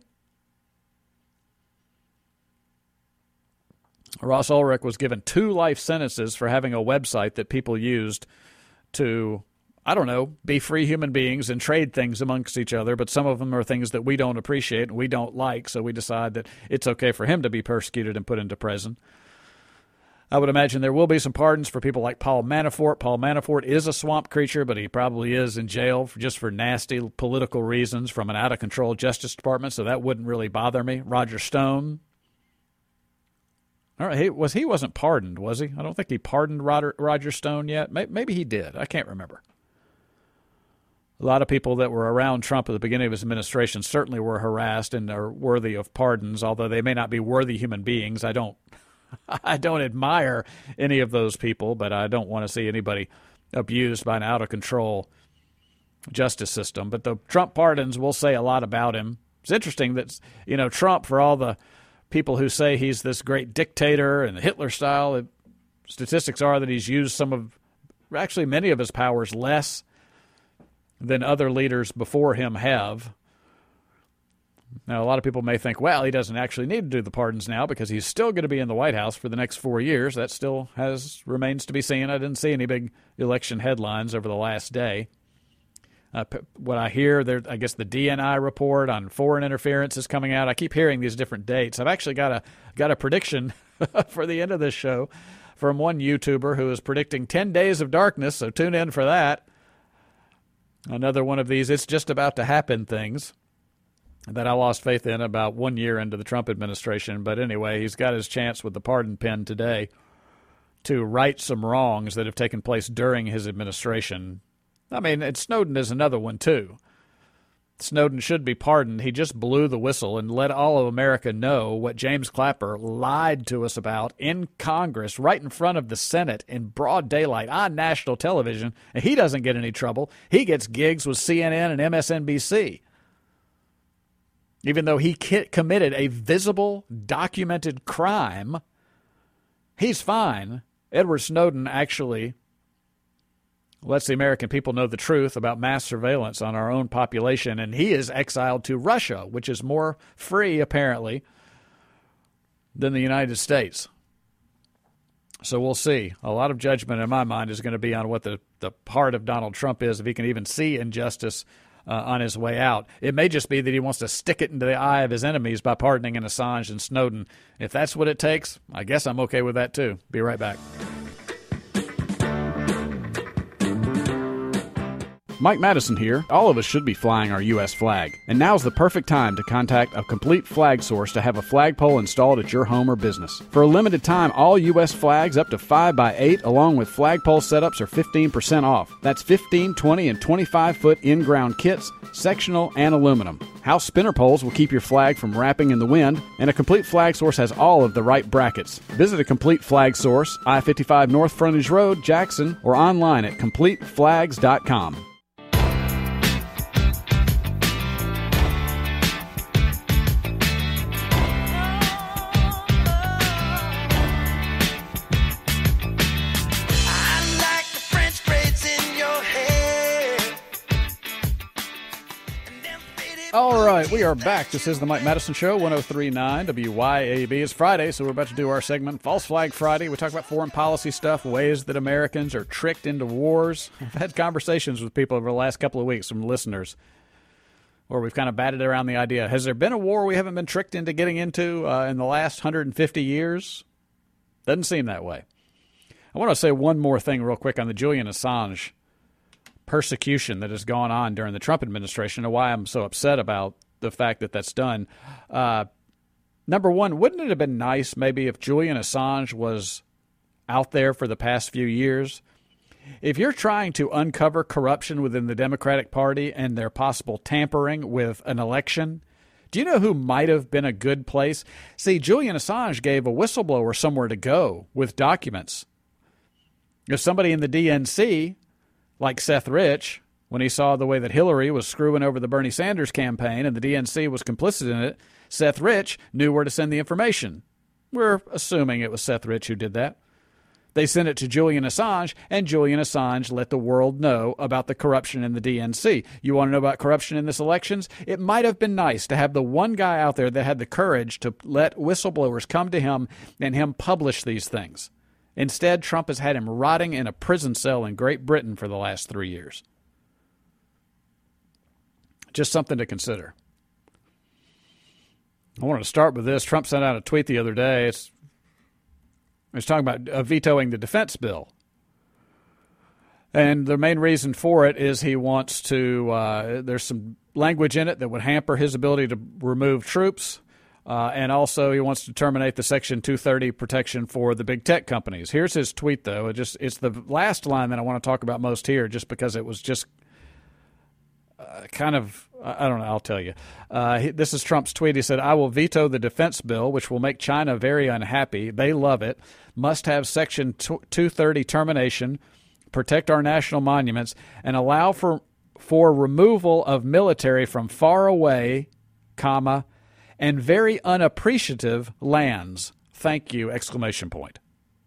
Ross Ulrich was given two life sentences for having a website that people used to, I don't know, be free human beings and trade things amongst each other, but some of them are things that we don't appreciate and we don't like, so we decide that it's okay for him to be persecuted and put into prison. I would imagine there will be some pardons for people like Paul Manafort. Paul Manafort is a swamp creature, but he probably is in jail for, just for nasty political reasons from an out-of-control Justice Department, so that wouldn't really bother me. Roger Stone. All right, he, was, he wasn't pardoned, was he? I don't think he pardoned Roger, Roger Stone yet. Maybe, maybe he did. I can't remember. A lot of people that were around Trump at the beginning of his administration certainly were harassed and are worthy of pardons, although they may not be worthy human beings. I don't I don't admire any of those people, but I don't want to see anybody abused by an out-of-control justice system. But the Trump pardons will say a lot about him. It's interesting that, you know, Trump, for all the people who say he's this great dictator and Hitler style, it, statistics are that he's used some of, actually many of his powers less than other leaders before him have. Now, a lot of people may think, well, he doesn't actually need to do the pardons now because he's still going to be in the White House for the next four years. That still has remains to be seen. I didn't see any big election headlines over the last day. Uh, what I hear, there, I guess the D N I report on foreign interference is coming out. I keep hearing these different dates. I've actually got a got a prediction for the end of this show from one YouTuber who is predicting ten days of darkness, so tune in for that. Another one of these, it's just about to happen things that I lost faith in about one year into the Trump administration. But anyway, he's got his chance with the pardon pen today to right some wrongs that have taken place during his administration. I mean, and Snowden is another one, too. Snowden should be pardoned. He just blew the whistle and let all of America know what James Clapper lied to us about in Congress, right in front of the Senate, in broad daylight, on national television. And he doesn't get any trouble. He gets gigs with C N N and M S N B C. Even though he committed a visible, documented crime, he's fine. Edward Snowden actually lets the American people know the truth about mass surveillance on our own population, and he is exiled to Russia, which is more free, apparently, than the United States. So we'll see. A lot of judgment in my mind is going to be on what the, the part of Donald Trump is, if he can even see injustice Uh, on his way out. It may just be that he wants to stick it into the eye of his enemies by pardoning an Assange and Snowden. If that's what it takes, I guess I'm okay with that too. Be right back. Mike Madison here. All of us should be flying our U S flag, and now's the perfect time to contact a Complete Flag Source to have a flagpole installed at your home or business. For a limited time, all U S flags up to five by eight along with flagpole setups are fifteen percent off. That's fifteen, twenty, and twenty-five foot in-ground kits, sectional, and aluminum. House spinner poles will keep your flag from wrapping in the wind, and a Complete Flag Source has all of the right brackets. Visit a Complete Flag Source, I fifty-five North Frontage Road, Jackson, or online at complete flags dot com. right, we are back. This is the Mike Madison Show, one oh three point nine W Y A B. It's Friday, so we're about to do our segment, False Flag Friday. We talk about foreign policy stuff, ways that Americans are tricked into wars. I've had conversations with people over the last couple of weeks, some listeners, where we've kind of batted around the idea. Has there been a war we haven't been tricked into getting into uh, in the last one hundred fifty years? Doesn't seem that way. I want to say one more thing real quick on the Julian Assange persecution that has gone on during the Trump administration and why I'm so upset about the fact that that's done. Uh, number one, wouldn't it have been nice maybe if Julian Assange was out there for the past few years? If you're trying to uncover corruption within the Democratic Party and their possible tampering with an election, do you know who might have been a good place? See, Julian Assange gave a whistleblower somewhere to go with documents. If somebody in the D N C, like Seth Rich, when he saw the way that Hillary was screwing over the Bernie Sanders campaign and the D N C was complicit in it, Seth Rich knew where to send the information. We're assuming it was Seth Rich who did that. They sent it to Julian Assange, and Julian Assange let the world know about the corruption in the D N C. You want to know about corruption in this elections? It might have been nice to have the one guy out there that had the courage to let whistleblowers come to him and him publish these things. Instead, Trump has had him rotting in a prison cell in Great Britain for the last three years. Just something to consider. I wanted to start with this. Trump sent out a tweet the other day. It's, it's talking about uh, vetoing the defense bill. And the main reason for it is he wants to, uh, there's some language in it that would hamper his ability to remove troops. Uh, and also he wants to terminate the Section two thirty protection for the big tech companies. Here's his tweet, though. It just it's the last line that I want to talk about most here just because it was just uh, kind of, I don't know, I'll tell you. Uh, he, this is Trump's tweet. He said, "I will veto the defense bill, which will make China very unhappy. They love it. Must have Section two thirty termination, protect our national monuments, and allow for for removal of military from far away, comma, and very unappreciative lands. Thank you!" Exclamation point.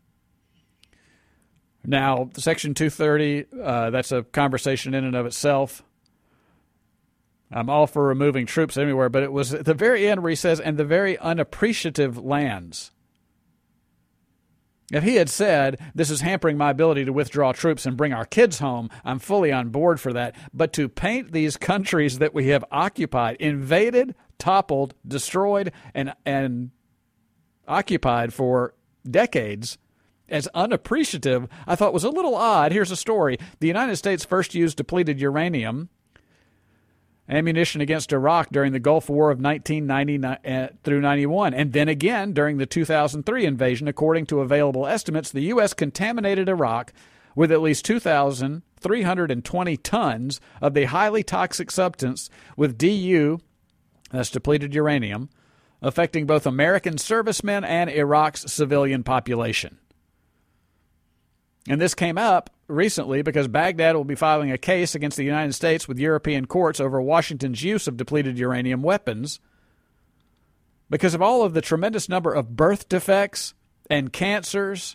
Now, Section two thirty, uh, that's a conversation in and of itself. I'm all for removing troops anywhere, but it was at the very end where he says, and the very unappreciative lands. If he had said, this is hampering my ability to withdraw troops and bring our kids home, I'm fully on board for that. But to paint these countries that we have occupied, invaded, toppled, destroyed, and and occupied for decades as unappreciative, I thought was a little odd. Here's a story. The United States first used depleted uranium ammunition against Iraq during the Gulf War of nineteen ninety through ninety-one, and then again during the two thousand three invasion. According to available estimates, the U S contaminated Iraq with at least two thousand three hundred twenty tons of the highly toxic substance with D U, that's depleted uranium, affecting both American servicemen and Iraq's civilian population. And this came up recently because Baghdad will be filing a case against the United States with European courts over Washington's use of depleted uranium weapons because of all of the tremendous number of birth defects and cancers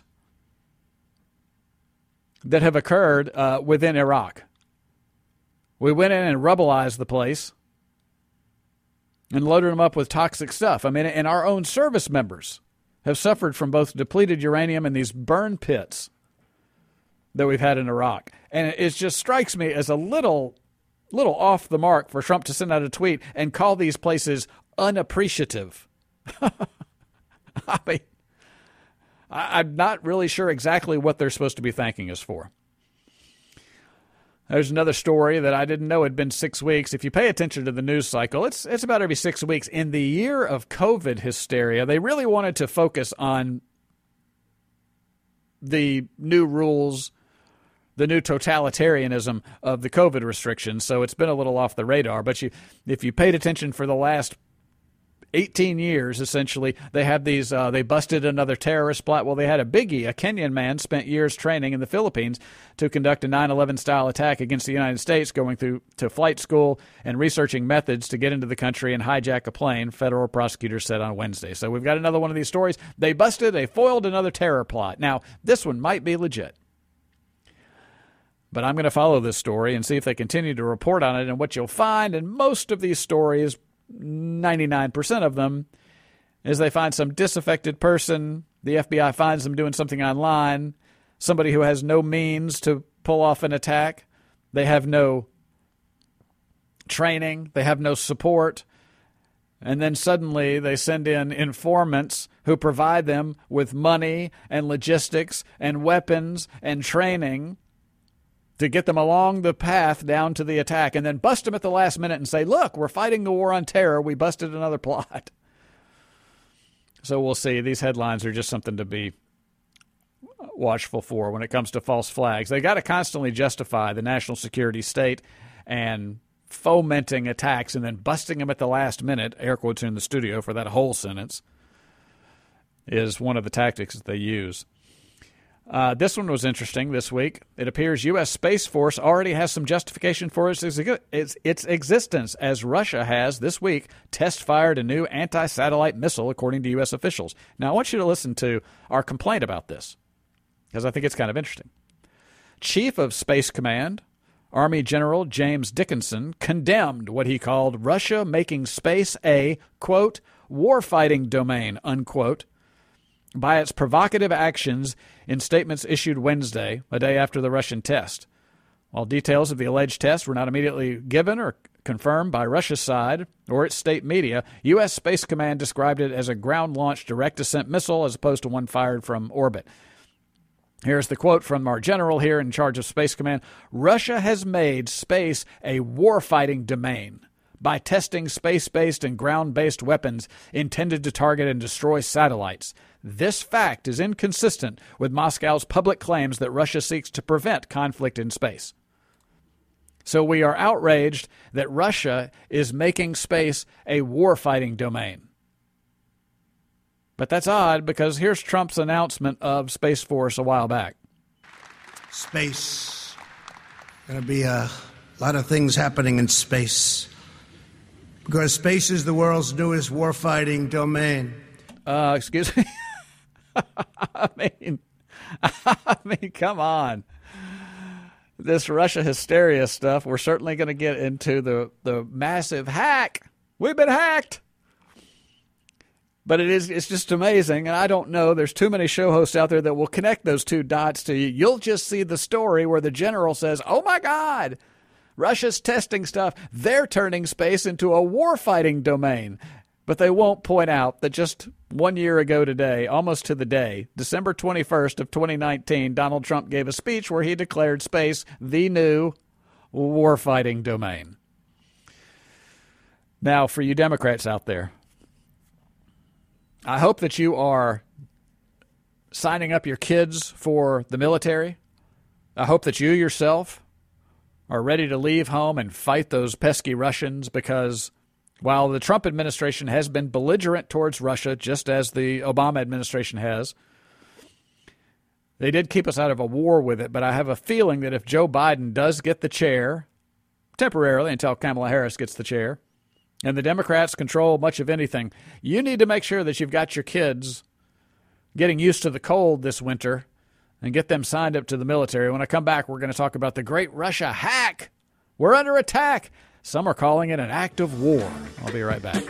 that have occurred uh, within Iraq. We went in and rubblized the place and loaded them up with toxic stuff. I mean, and our own service members have suffered from both depleted uranium and these burn pits that we've had in Iraq. And it just strikes me as a little little off the mark for Trump to send out a tweet and call these places unappreciative. I mean, I, I'm not really sure exactly what they're supposed to be thanking us for. There's another story that I didn't know had been six weeks. If you pay attention to the news cycle, it's it's about every six weeks. In the year of COVID hysteria, they really wanted to focus on the new rules, the new totalitarianism of the COVID restrictions. So it's been a little off the radar. But you, if you paid attention for the last eighteen years, essentially, they had these, uh, they busted another terrorist plot. Well, they had a biggie. A Kenyan man spent years training in the Philippines to conduct a nine eleven style attack against the United States, going through to flight school and researching methods to get into the country and hijack a plane, federal prosecutors said on Wednesday. So we've got another one of these stories. They busted, they foiled another terror plot. Now, this one might be legit. But I'm going to follow this story and see if they continue to report on it. And what you'll find in most of these stories, ninety-nine percent of them is they find some disaffected person, the F B I finds them doing something online, somebody who has no means to pull off an attack. They have no training. They have no support. And then suddenly they send in informants who provide them with money and logistics and weapons and training to get them along the path down to the attack, and then bust them at the last minute and say, look, we're fighting the war on terror. We busted another plot. So we'll see. These headlines are just something to be watchful for when it comes to false flags. They got to constantly justify the national security state and fomenting attacks and then busting them at the last minute, air quotes in the studio for that whole sentence, is one of the tactics that they use. Uh, this one was interesting this week. It appears U S. Space Force already has some justification for its, its, its existence, as Russia has, this week, test-fired a new anti-satellite missile, according to U S officials. Now, I want you to listen to our complaint about this, because I think it's kind of interesting. Chief of Space Command, Army General James Dickinson, condemned what he called Russia making space a, quote, warfighting domain, unquote, by its provocative actions in statements issued Wednesday, a day after the Russian test. While details of the alleged test were not immediately given or confirmed by Russia's side or its state media, U S. Space Command described it as a ground-launched direct-descent missile as opposed to one fired from orbit. Here's the quote from our general here in charge of Space Command. Russia has made space a warfighting domain by testing space-based and ground-based weapons intended to target and destroy satellites. This fact is inconsistent with Moscow's public claims that Russia seeks to prevent conflict in space. So we are outraged that Russia is making space a warfighting domain. But that's odd, because here's Trump's announcement of Space Force a while back. Space. Going to be a lot of things happening in space. Because space is the world's newest warfighting domain. Uh, excuse me? I mean, I mean, come on. This Russia hysteria stuff, we're certainly going to get into the, the massive hack. We've been hacked. But it is, it's just amazing, and I don't know. There's too many show hosts out there that will connect those two dots to you. You'll just see the story where the general says, oh, my God, Russia's testing stuff. They're turning space into a warfighting domain. But they won't point out that just one year ago today, almost to the day, December twenty-first of twenty nineteen, Donald Trump gave a speech where he declared space the new warfighting domain. Now, for you Democrats out there, I hope that you are signing up your kids for the military. I hope that you yourself are ready to leave home and fight those pesky Russians, because while the Trump administration has been belligerent towards Russia, just as the Obama administration has, they did keep us out of a war with it. But I have a feeling that if Joe Biden does get the chair, temporarily until Kamala Harris gets the chair, and the Democrats control much of anything, you need to make sure that you've got your kids getting used to the cold this winter and get them signed up to the military. When I come back, we're going to talk about the Great Russia Hack. We're under attack. Some are calling it an act of war. I'll be right back.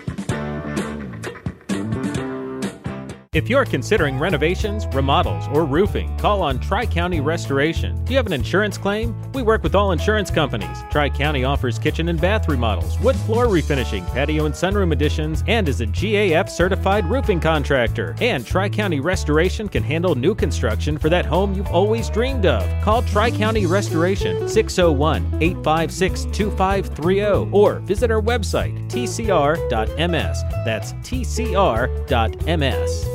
If you're considering renovations, remodels, or roofing, call on Tri-County Restoration. Do you have an insurance claim? We work with all insurance companies. Tri-County offers kitchen and bath remodels, wood floor refinishing, patio and sunroom additions, and is a G A F-certified roofing contractor. And Tri-County Restoration can handle new construction for that home you've always dreamed of. Call Tri-County Restoration, six oh one, eight five six, two five three oh, or visit our website, T C R dot M S. That's T C R dot M S.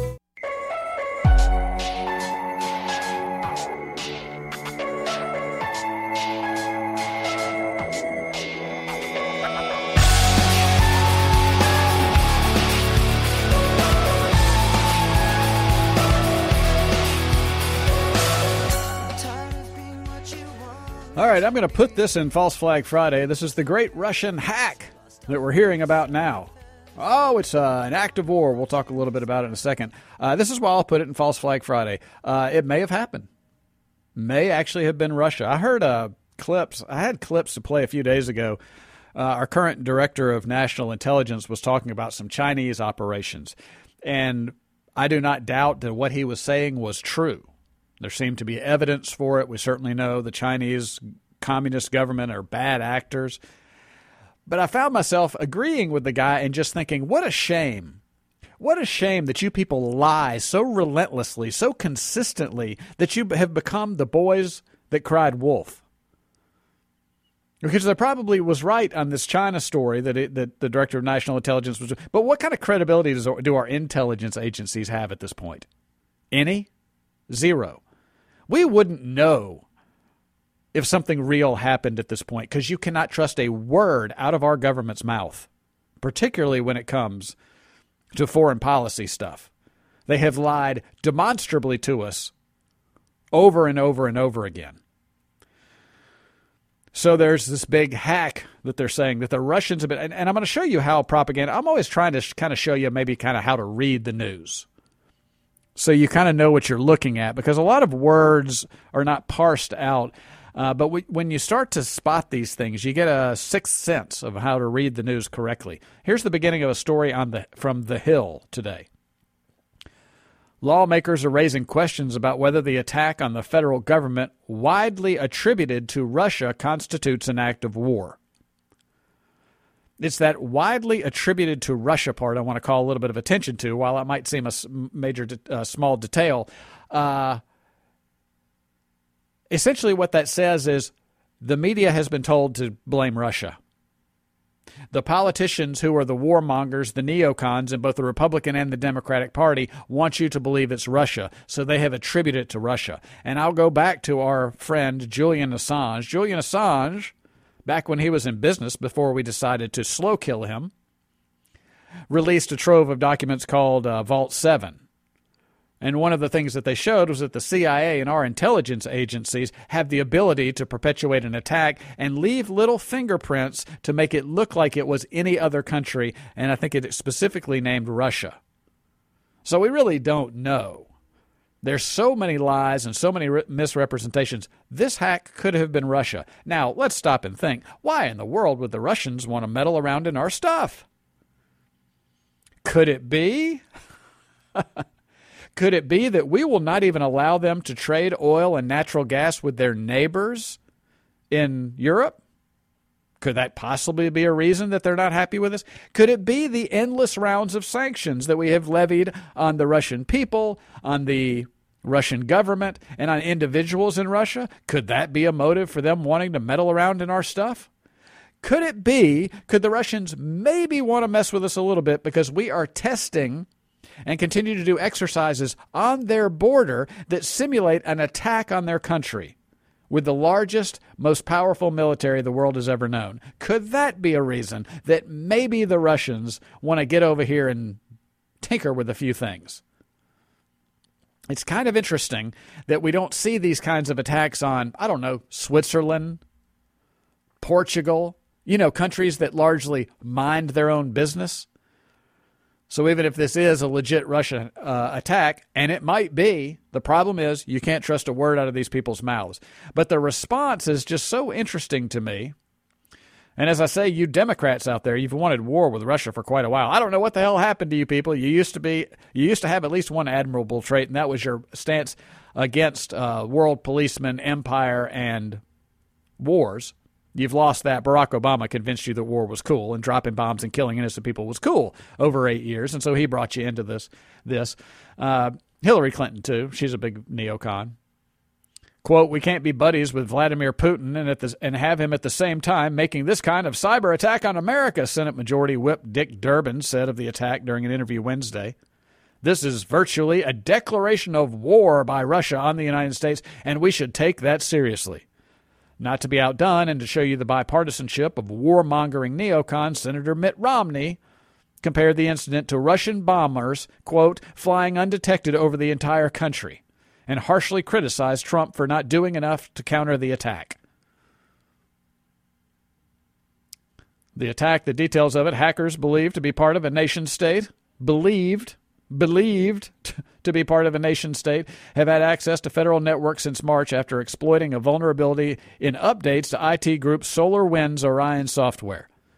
All right, I'm going to put this in False Flag Friday. This is the Great Russian Hack that we're hearing about now. Oh, it's uh, an act of war. We'll talk a little bit about it in a second. Uh, this is why I'll put it in False Flag Friday. Uh, it may have happened. May actually have been Russia. I heard uh, clips. I had clips to play a few days ago uh, our current director of national intelligence was talking about some Chinese operations. And I do not doubt that what he was saying was true. There seemed to be evidence for it. We certainly know the Chinese communist government are bad actors. But I found myself agreeing with the guy and just thinking, what a shame. What a shame that you people lie so relentlessly, so consistently, that you have become the boys that cried wolf. Because there probably was right on this China story that, it, that the director of national intelligence was. But what kind of credibility does, do our intelligence agencies have at this point? Any? Zero. We wouldn't know if something real happened at this point because you cannot trust a word out of our government's mouth, particularly when it comes to foreign policy stuff. They have lied demonstrably to us over and over and over again. So there's this big hack that they're saying that the Russians have been, and, and I'm going to show you how propaganda, I'm always trying to kind of show you maybe kind of how to read the news. So you kind of know what you're looking at because a lot of words are not parsed out. Uh, but we, when you start to spot these things, you get a sixth sense of how to read the news correctly. Here's the beginning of a story on the from The Hill today. Lawmakers are raising questions about whether the attack on the federal government widely attributed to Russia constitutes an act of war. It's that widely attributed to Russia part I want to call a little bit of attention to, while it might seem a major, uh, small detail. Uh, essentially what that says is the media has been told to blame Russia. The politicians who are the warmongers, the neocons in both the Republican and the Democratic Party want you to believe it's Russia, so they have attributed it to Russia. And I'll go back to our friend Julian Assange. Julian Assange, back when he was in business, before we decided to slow kill him, released a trove of documents called uh, Vault seven. And one of the things that they showed was that the C I A and our intelligence agencies have the ability to perpetuate an attack and leave little fingerprints to make it look like it was any other country, and I think it specifically named Russia. So we really don't know. There's so many lies and so many misrepresentations. This hack could have been Russia. Now, let's stop and think. Why in the world would the Russians want to meddle around in our stuff? Could it be? Could it be that we will not even allow them to trade oil and natural gas with their neighbors in Europe? Could that possibly be a reason that they're not happy with us? Could it be the endless rounds of sanctions that we have levied on the Russian people, on the Russian government, and on individuals in Russia? Could that be a motive for them wanting to meddle around in our stuff? Could it be, could the Russians maybe want to mess with us a little bit because we are testing and continue to do exercises on their border that simulate an attack on their country with the largest, most powerful military the world has ever known? Could that be a reason that maybe the Russians want to get over here and tinker with a few things? It's kind of interesting that we don't see these kinds of attacks on, I don't know, Switzerland, Portugal, you know, countries that largely mind their own business. So even if this is a legit Russian uh, attack, and it might be, the problem is you can't trust a word out of these people's mouths. But the response is just so interesting to me. And as I say, you Democrats out there, you've wanted war with Russia for quite a while. I don't know what the hell happened to you people. You used to be, you used to have at least one admirable trait, and that was your stance against uh, world policemen, empire, and wars. You've lost that. Barack Obama convinced you that war was cool and dropping bombs and killing innocent people was cool over eight years, and so he brought you into this. This uh, Hillary Clinton, too. She's a big neocon. Quote, we can't be buddies with Vladimir Putin and, at the, and have him at the same time making this kind of cyber attack on America, Senate Majority Whip Dick Durbin said of the attack during an interview Wednesday. This is virtually a declaration of war by Russia on the United States, and we should take that seriously. Not to be outdone and to show you the bipartisanship of warmongering neocons, Senator Mitt Romney compared the incident to Russian bombers, quote, flying undetected over the entire country, and harshly criticized Trump for not doing enough to counter the attack. The attack, the details of it, hackers believed to be part of a nation state, believed, believed to be part of a nation state, have had access to federal networks since March after exploiting a vulnerability in updates to I T group SolarWinds Orion software.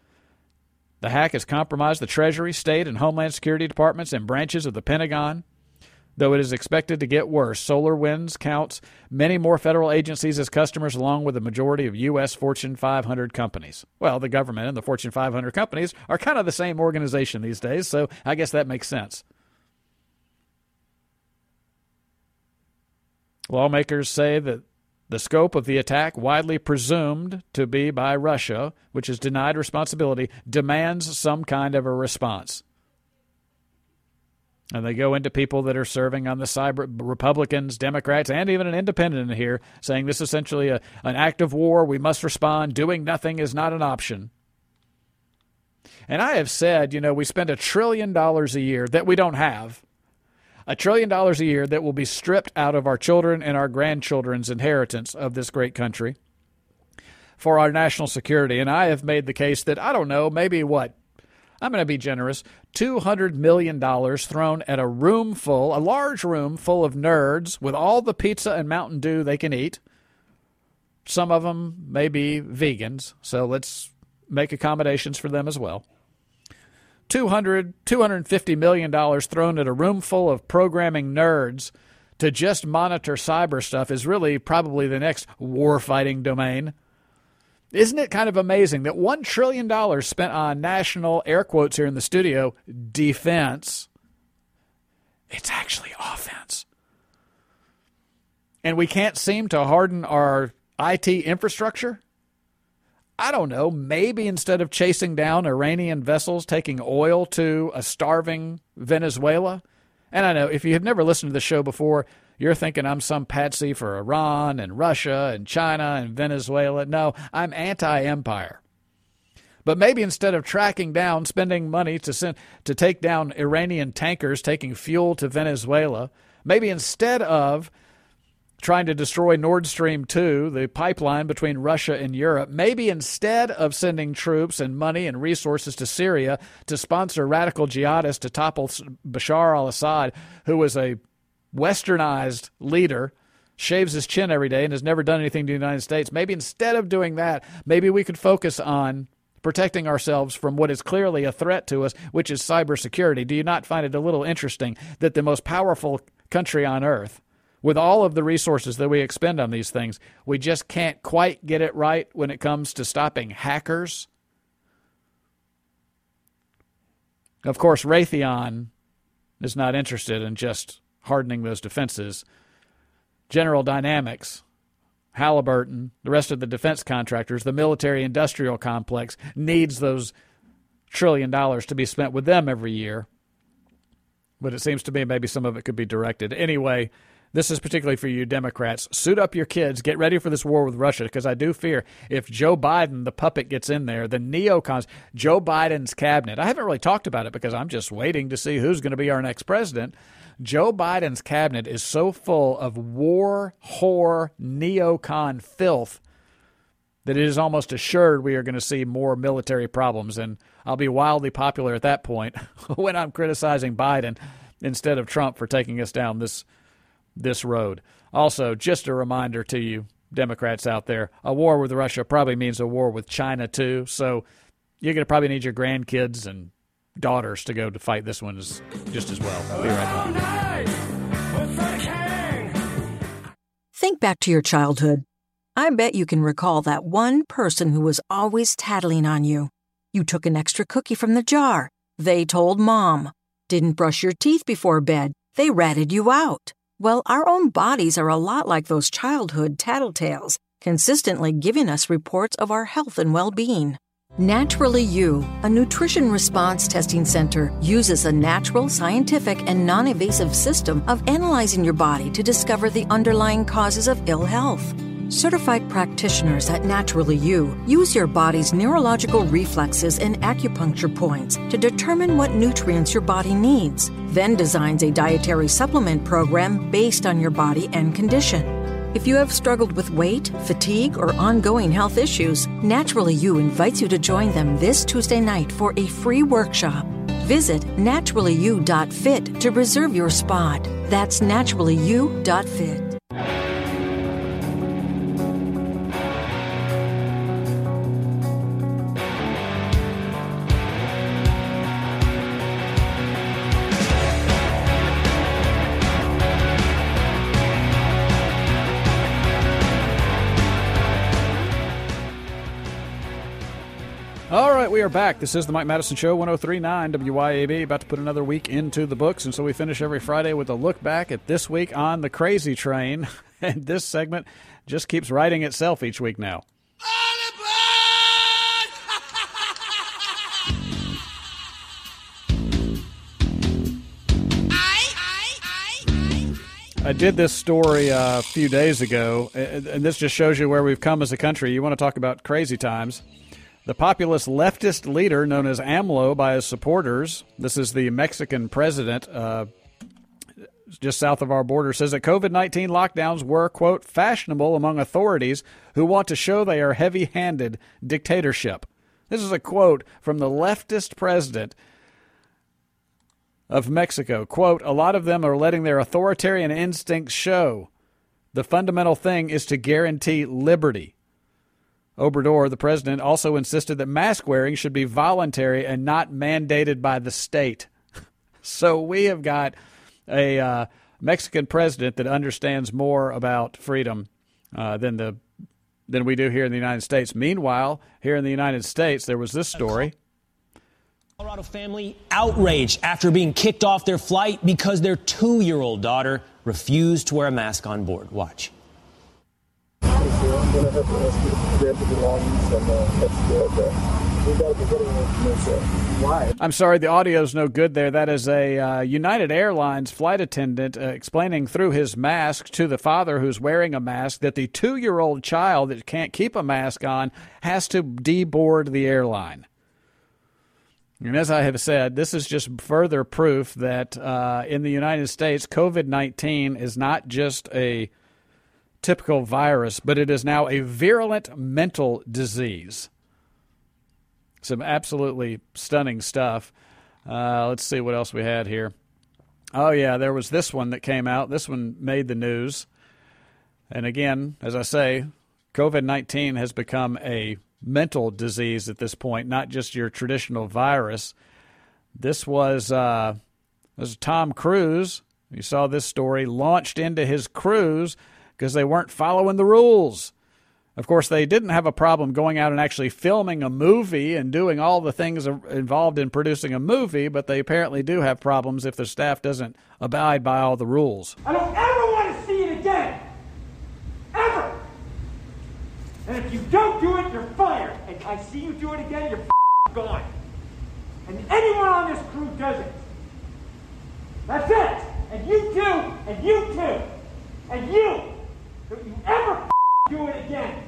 The hack has compromised the Treasury, State, and Homeland Security departments and branches of the Pentagon. Though it is expected to get worse, SolarWinds counts many more federal agencies as customers, along with the majority of U S Fortune five hundred companies. Well, the government and the Fortune five hundred companies are kind of the same organization these days, so I guess that makes sense. Lawmakers say that the scope of the attack, widely presumed to be by Russia, which is denied responsibility, demands some kind of a response. And they go into people that are serving on the cyber Republicans, Democrats, and even an independent in here, saying this is essentially a, an act of war. We must respond. Doing nothing is not an option. And I have said, you know, we spend a trillion dollars a year that we don't have. A trillion dollars a year that will be stripped out of our children and our grandchildren's inheritance of this great country for our national security. And I have made the case that, I don't know, maybe what? I'm going to be generous. two hundred million dollars thrown at a room full, a large room full of nerds with all the pizza and Mountain Dew they can eat. Some of them may be vegans, so let's make accommodations for them as well. two hundred, two hundred fifty million dollars thrown at a room full of programming nerds to just monitor cyber stuff is really probably the next war-fighting domain. Isn't it kind of amazing that one trillion dollars spent on national, air quotes here in the studio, defense, it's actually offense. And we can't seem to harden our I T infrastructure? I don't know, maybe instead of chasing down Iranian vessels taking oil to a starving Venezuela. And I know if you have never listened to the show before, you're thinking I'm some patsy for Iran and Russia and China and Venezuela. No, I'm anti-empire. But maybe instead of tracking down, spending money to send, to take down Iranian tankers taking fuel to Venezuela, maybe instead of trying to destroy Nord Stream two, the pipeline between Russia and Europe, maybe instead of sending troops and money and resources to Syria to sponsor radical jihadists to topple Bashar al-Assad, who was a westernized leader, shaves his chin every day and has never done anything to the United States, maybe instead of doing that, maybe we could focus on protecting ourselves from what is clearly a threat to us, which is cybersecurity. Do you not find it a little interesting that the most powerful country on earth, with all of the resources that we expend on these things, we just can't quite get it right when it comes to stopping hackers? Of course, Raytheon is not interested in just hardening those defenses. General Dynamics, Halliburton, the rest of the defense contractors, the military-industrial complex needs those trillion dollars to be spent with them every year. But it seems to me maybe some of it could be directed. Anyway, this is particularly for you Democrats. Suit up your kids. Get ready for this war with Russia, because I do fear if Joe Biden, the puppet, gets in there, the neocons, Joe Biden's cabinet, I haven't really talked about it because I'm just waiting to see who's going to be our next president. Joe Biden's cabinet is so full of war, whore, neocon filth that it is almost assured we are going to see more military problems. And I'll be wildly popular at that point when I'm criticizing Biden instead of Trump for taking us down this this road. Also, just a reminder to you Democrats out there, a war with Russia probably means a war with China too. So you're going to probably need your grandkids and daughters to go to fight this one as, just as well. I'll be right back. Think back to your childhood. I bet you can recall that one person who was always tattling on you. You took an extra cookie from the jar. They told Mom. Didn't brush your teeth before bed. They ratted you out. Well, our own bodies are a lot like those childhood tattletales, consistently giving us reports of our health and well-being. Naturally You, a nutrition response testing center, uses a natural, scientific, and non-invasive system of analyzing your body to discover the underlying causes of ill health. Certified practitioners at Naturally You use your body's neurological reflexes and acupuncture points to determine what nutrients your body needs, then designs a dietary supplement program based on your body and condition. If you have struggled with weight, fatigue, or ongoing health issues, Naturally You invites you to join them this Tuesday night for a free workshop. Visit naturally you dot fit to reserve your spot. That's naturally you dot fit. we are back. This is the Mike Madison Show, one oh three point nine W Y A B, about to put another week into the books, and so we finish every Friday with a look back at this week on the crazy train, and this segment just keeps writing itself each week now. I did this story uh, a few days ago, and this just shows you where we've come as a country. You want to talk about crazy times. The populist leftist leader known as AMLO by his supporters, this is the Mexican president uh, just south of our border, says that COVID nineteen lockdowns were, quote, fashionable among authorities who want to show they are heavy-handed dictatorship. This is a quote from the leftist president of Mexico. Quote, a lot of them are letting their authoritarian instincts show. The fundamental thing is to guarantee liberty. Obrador, the president, also insisted that mask wearing should be voluntary and not mandated by the state. So we have got a uh, Mexican president that understands more about freedom uh, than the than we do here in the United States. Meanwhile, here in the United States, there was this story. Colorado family outraged after being kicked off their flight because their two-year-old daughter refused to wear a mask on board. Watch. I'm sorry, the audio's no good there. That is a uh, United Airlines flight attendant uh, explaining through his mask to the father who's wearing a mask that the two-year-old child that can't keep a mask on has to deboard the airline. And as I have said, this is just further proof that uh, in the United States, COVID nineteen is not just a typical virus, but it is now a virulent mental disease. Some absolutely stunning stuff. Uh, let's see what else we had here. Oh, yeah, there was this one that came out. This one made the news. And again, as I say, COVID nineteen has become a mental disease at this point, not just your traditional virus. This was, uh, this was Tom Cruise. You saw this story, launched into his cruise because they weren't following the rules. Of course, they didn't have a problem going out and actually filming a movie and doing all the things involved in producing a movie, but they apparently do have problems if the staff doesn't abide by all the rules. I don't ever want to see it again. Ever. And if you don't do it, you're fired. And I see you do it again, you're f- gone. And anyone on this crew does it. That's it. And you too. And you too. And you. Don't you ever f- do it again.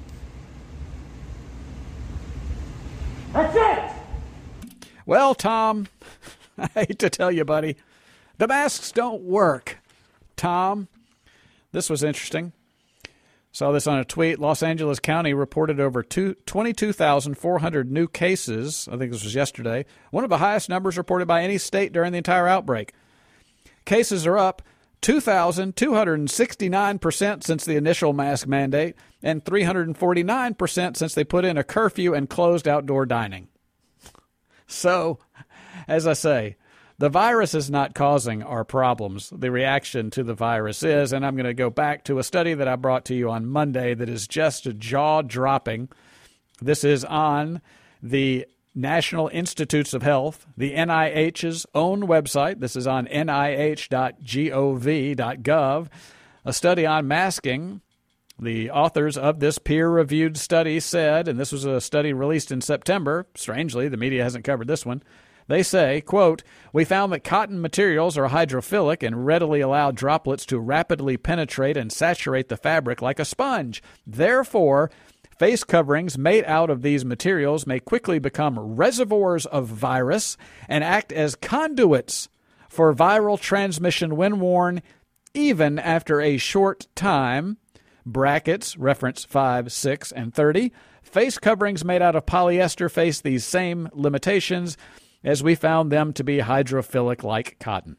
That's it. Well, Tom, I hate to tell you, buddy, the masks don't work. Tom, this was interesting. Saw this on a tweet. Los Angeles County reported over twenty-two thousand four hundred new cases. I think this was yesterday. One of the highest numbers reported by any state during the entire outbreak. Cases are up two thousand two hundred sixty-nine percent since the initial mask mandate and three hundred forty-nine percent since they put in a curfew and closed outdoor dining. So, as I say, the virus is not causing our problems. The reaction to the virus is, and I'm going to go back to a study that I brought to you on Monday that is just jaw-dropping. This is on the National Institutes of Health, the N I H's own website. This is on N I H dot gov dot gov. A study on masking. The authors of this peer-reviewed study said, and this was a study released in September. Strangely, the media hasn't covered this one. They say, quote, we found that cotton materials are hydrophilic and readily allow droplets to rapidly penetrate and saturate the fabric like a sponge. Therefore, face coverings made out of these materials may quickly become reservoirs of virus and act as conduits for viral transmission when worn, even after a short time. Brackets, reference five, six, and thirty. Face coverings made out of polyester face these same limitations, as we found them to be hydrophilic like cotton.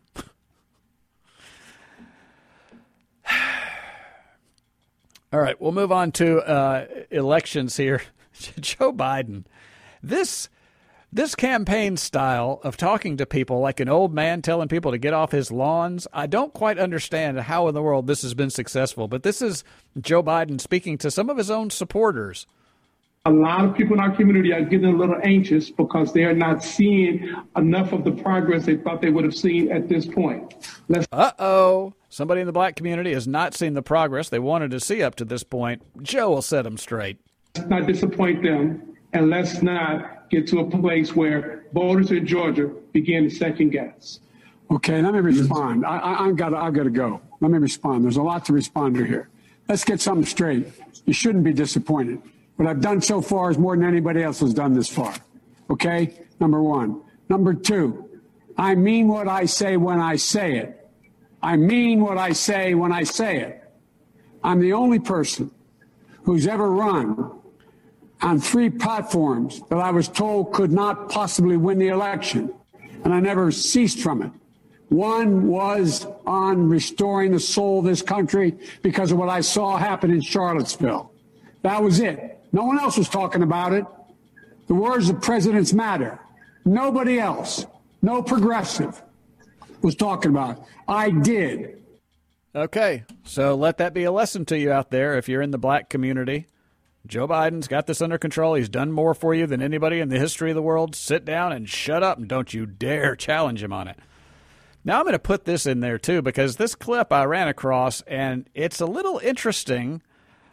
All right, we'll move on to uh, elections here. Joe Biden, this this campaign style of talking to people like an old man telling people to get off his lawns, I don't quite understand how in the world this has been successful. But this is Joe Biden speaking to some of his own supporters. A lot of people in our community are getting a little anxious because they are not seeing enough of the progress they thought they would have seen at this point. Let's- Uh-oh. Somebody in the black community has not seen the progress they wanted to see up to this point. Joe will set them straight. Let's not disappoint them, and let's not get to a place where voters in Georgia begin to second guess. Okay, let me respond. I, I, I've got I've got to go. Let me respond. There's a lot to respond to here. Let's get something straight. You shouldn't be disappointed. What I've done so far is more than anybody else has done this far. Okay? Number one. Number two, I mean what I say when I say it. I mean what I say when I say it. I'm the only person who's ever run on three platforms that I was told could not possibly win the election, and I never ceased from it. One was on restoring the soul of this country because of what I saw happen in Charlottesville. That was it. No one else was talking about it. The words of presidents matter. Nobody else, no progressive, was talking about it. I did. Okay, so let that be a lesson to you out there if you're in the black community. Joe Biden's got this under control. He's done more for you than anybody in the history of the world. Sit down and shut up, and don't you dare challenge him on it. Now I'm going to put this in there, too, because this clip I ran across, and it's a little interesting.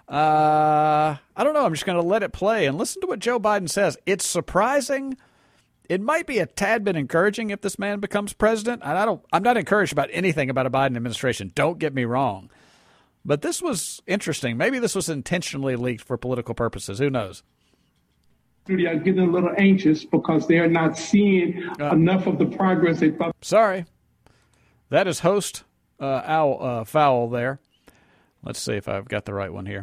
Uh, I don't know. I'm just going to let it play and listen to what Joe Biden says. It's surprising. It might be a tad bit encouraging if this man becomes president. And I don't, I'm not encouraged about anything about a Biden administration. Don't get me wrong. But this was interesting. Maybe this was intentionally leaked for political purposes. Who knows? They are getting a little anxious because they are not seeing uh, enough of the progress they thought. Sorry. That is host uh, Al uh, Fowl there. Let's see if I've got the right one here.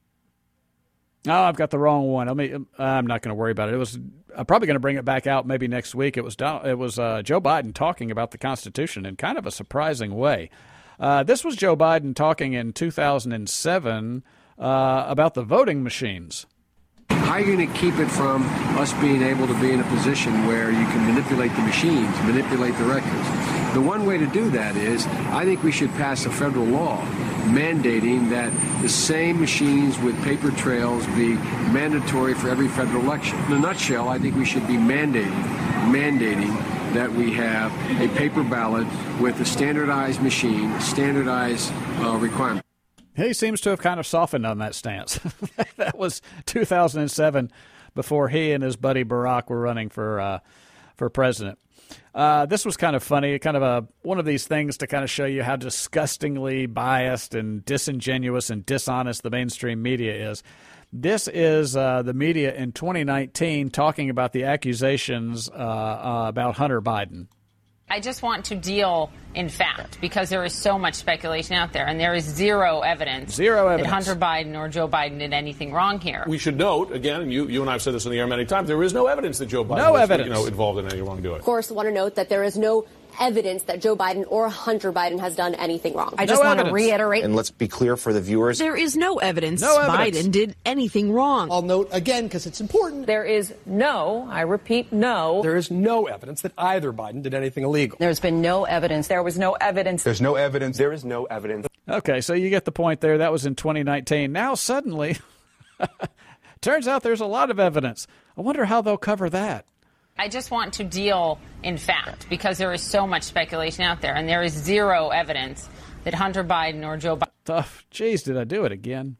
Oh, I've got the wrong one. Let me, I'm not going to worry about it. It was I'm probably going to bring it back out maybe next week. It was it was uh, Joe Biden talking about the Constitution in kind of a surprising way. Uh, this was Joe Biden talking in two thousand seven uh, about the voting machines. How are you going to keep it from us being able to be in a position where you can manipulate the machines, manipulate the records? The one way to do that is, I think we should pass a federal law mandating that the same machines with paper trails be mandatory for every federal election. In a nutshell, I think we should be mandating, mandating that we have a paper ballot with a standardized machine, standardized uh, requirement. He seems to have kind of softened on that stance. That was two thousand seven, before he and his buddy Barack were running for uh, for president. Uh, this was kind of funny, kind of a one of these things to kind of show you how disgustingly biased and disingenuous and dishonest the mainstream media is. This is uh, the media in twenty nineteen talking about the accusations uh, uh, about Hunter Biden. I just want to deal in fact, because there is so much speculation out there, and there is zero evidence, zero evidence that Hunter Biden or Joe Biden did anything wrong here. We should note, again, and you, you and I have said this in the air many times, there is no evidence that Joe Biden no was evidence. You know, involved in any wrongdoing. Of course, I want to note that there is no evidence that Joe Biden or Hunter Biden has done anything wrong. I just no want evidence. to reiterate. And let's be clear for the viewers. There is no evidence no Biden evidence. did anything wrong. I'll note again, because it's important. There is no, I repeat, no. There is no evidence that either Biden did anything illegal. There's been no evidence. There was no evidence. There's no evidence. There is no evidence. Okay, so you get the point there. That was in twenty nineteen. Now suddenly, turns out there's a lot of evidence. I wonder how they'll cover that. I just want to deal in fact, because there is so much speculation out there, and there is zero evidence that Hunter Biden or Joe Biden... Oh, geez, did I do it again?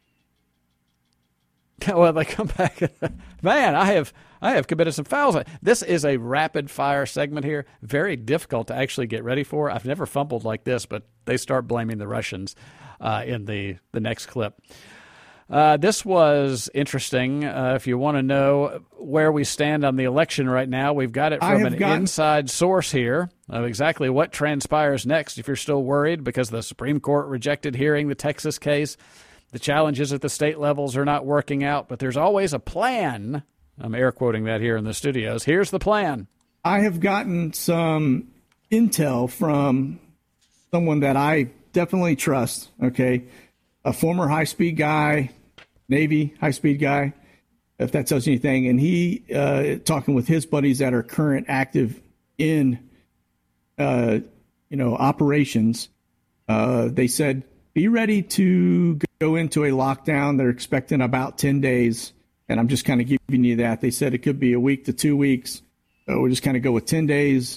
Well, they come back. Man, I have I have committed some fouls. This is a rapid-fire segment here. Very difficult to actually get ready for. I've never fumbled like this, but they start blaming the Russians uh, in the, the next clip. Uh, this was interesting. Uh, if you want to know where we stand on the election right now, we've got it from an gotten... inside source here of exactly what transpires next. If you're still worried because the Supreme Court rejected hearing the Texas case, the challenges at the state levels are not working out, but there's always a plan. I'm air quoting that here in the studios. Here's the plan. I have gotten some intel from someone that I definitely trust, okay? A former high-speed guy, Navy high-speed guy, if that tells you anything. And he, uh, talking with his buddies that are current active in, uh, you know, operations, uh, they said, be ready to go into a lockdown. They're expecting about ten days. and I'm just kind of giving you that. They said it could be a week to two weeks. So we'll just kind of go with ten days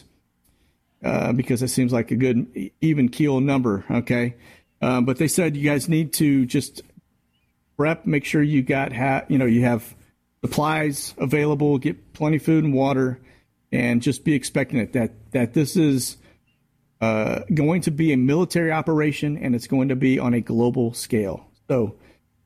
uh, because it seems like a good even keel number, okay? Um, but they said you guys need to just prep, make sure you got ha- you know you have supplies available, get plenty of food and water, and just be expectant that that this is uh, going to be a military operation and it's going to be on a global scale. So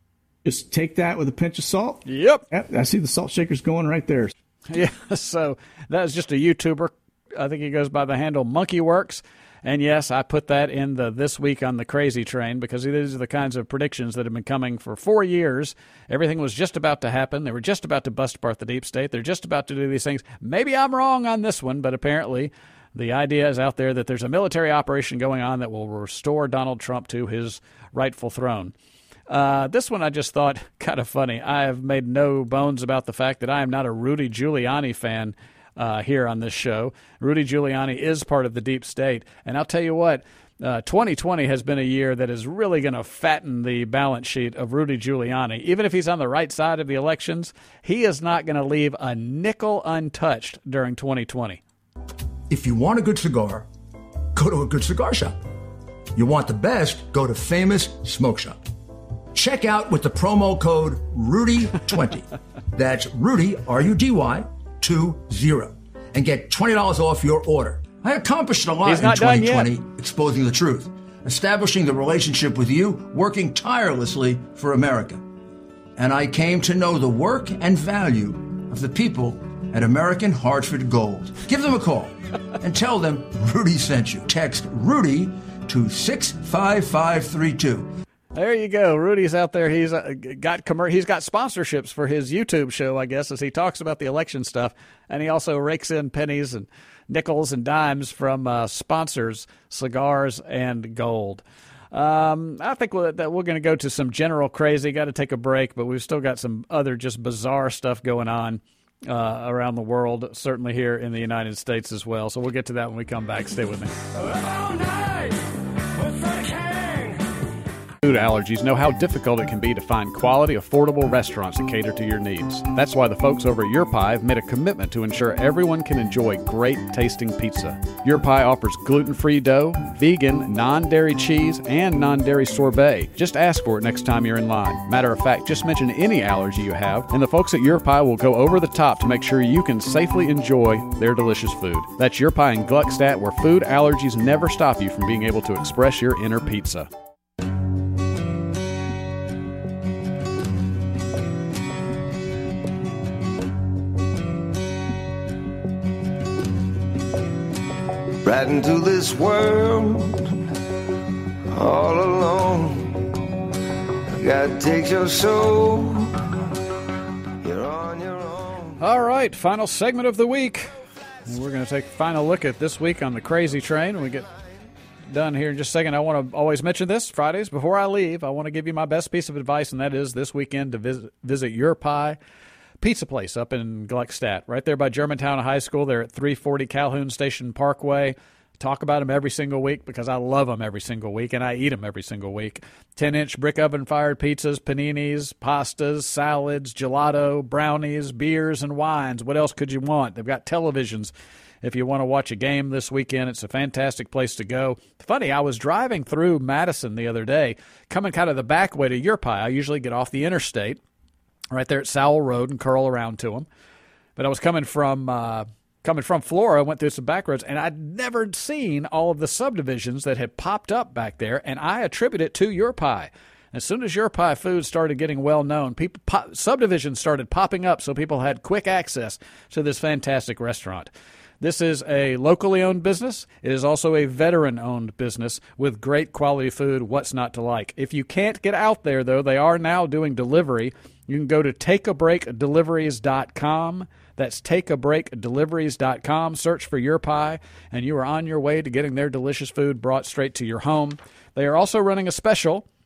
just take that with a pinch of salt. Yep. yep I see the salt shakers going right there. Yeah, so that was just a YouTuber. I think he goes by the handle MonkeyWorks. And yes, I put that in the This Week on the Crazy Train because these are the kinds of predictions that have been coming for four years. Everything was just about to happen. They were just about to bust apart the deep state. They're just about to do these things. Maybe I'm wrong on this one, but apparently the idea is out there that there's a military operation going on that will restore Donald Trump to his rightful throne. Uh, this one I just thought kind of funny. I have made no bones about the fact that I am not a Rudy Giuliani fan uh, here on this show. Rudy Giuliani is part of the deep state. And I'll tell you what, uh, twenty twenty has been a year that is really going to fatten the balance sheet of Rudy Giuliani. Even if he's on the right side of the elections, he is not going to leave a nickel untouched during twenty twenty. If you want a good cigar, go to a good cigar shop. You want the best, go to Famous Smoke Shop. Check out with the promo code Rudy twenty. That's Rudy, R U D Y, two zero. And get twenty dollars off your order. I accomplished a lot in twenty twenty, exposing the truth, establishing the relationship with you, working tirelessly for America. And I came to know the work and value of the people at American Hartford Gold. Give them a call and tell them Rudy sent you. Text Rudy to six five five three two. There you go. Rudy's out there. He's uh, got commer- he's got sponsorships for his YouTube show, I guess, as he talks about the election stuff. And he also rakes in pennies and nickels and dimes from uh, sponsors, cigars, and gold. Um, I think we'll, that we're going to go to some general crazy. Got to take a break, but we've still got some other just bizarre stuff going on uh, around the world, certainly here in the United States as well. So we'll get to that when we come back. Stay with me. All night with the king. Food allergies know how difficult it can be to find quality, affordable restaurants that cater to your needs. That's why the folks over at Your Pie have made a commitment to ensure everyone can enjoy great tasting pizza. Your Pie offers gluten-free dough, vegan, non-dairy cheese, and non-dairy sorbet. Just ask for it next time you're in line. Matter of fact, just mention any allergy you have, and the folks at Your Pie will go over the top to make sure you can safely enjoy their delicious food. That's Your Pie in Gluckstadt, where food allergies never stop you from being able to express your inner pizza. Right into this world, all alone. I gotta take your soul. You're on your own. All right, final segment of the week. And we're going to take a final look at this week on the Crazy Train. When we get done here in just a second, I want to always mention this. Fridays, before I leave, I want to give you my best piece of advice, and that is this weekend to visit, visit Your Pie Pizza Place up in Gluckstadt, right there by Germantown High School. They're at three forty Calhoun Station Parkway. Talk about them every single week because I love them every single week, and I eat them every single week. ten-inch brick oven-fired pizzas, paninis, pastas, salads, gelato, brownies, beers, and wines. What else could you want? They've got televisions. If you want to watch a game this weekend, it's a fantastic place to go. Funny, I was driving through Madison the other day, coming kind of the back way to Your Pie. I usually get off the interstate right there at Sowell Road and curl around to them. But I was coming from uh, coming from Flora, went through some back roads, and I'd never seen all of the subdivisions that had popped up back there, and I attribute it to Your Pie. As soon as Your Pie food started getting well known, people pop, subdivisions started popping up, so people had quick access to this fantastic restaurant. This is a locally owned business. It is also a veteran-owned business with great quality food. What's not to like? If you can't get out there, though, they are now doing delivery. You can go to take a break deliveries dot com. That's take a break deliveries dot com. Search for Your Pie, and you are on your way to getting their delicious food brought straight to your home. They are also running a special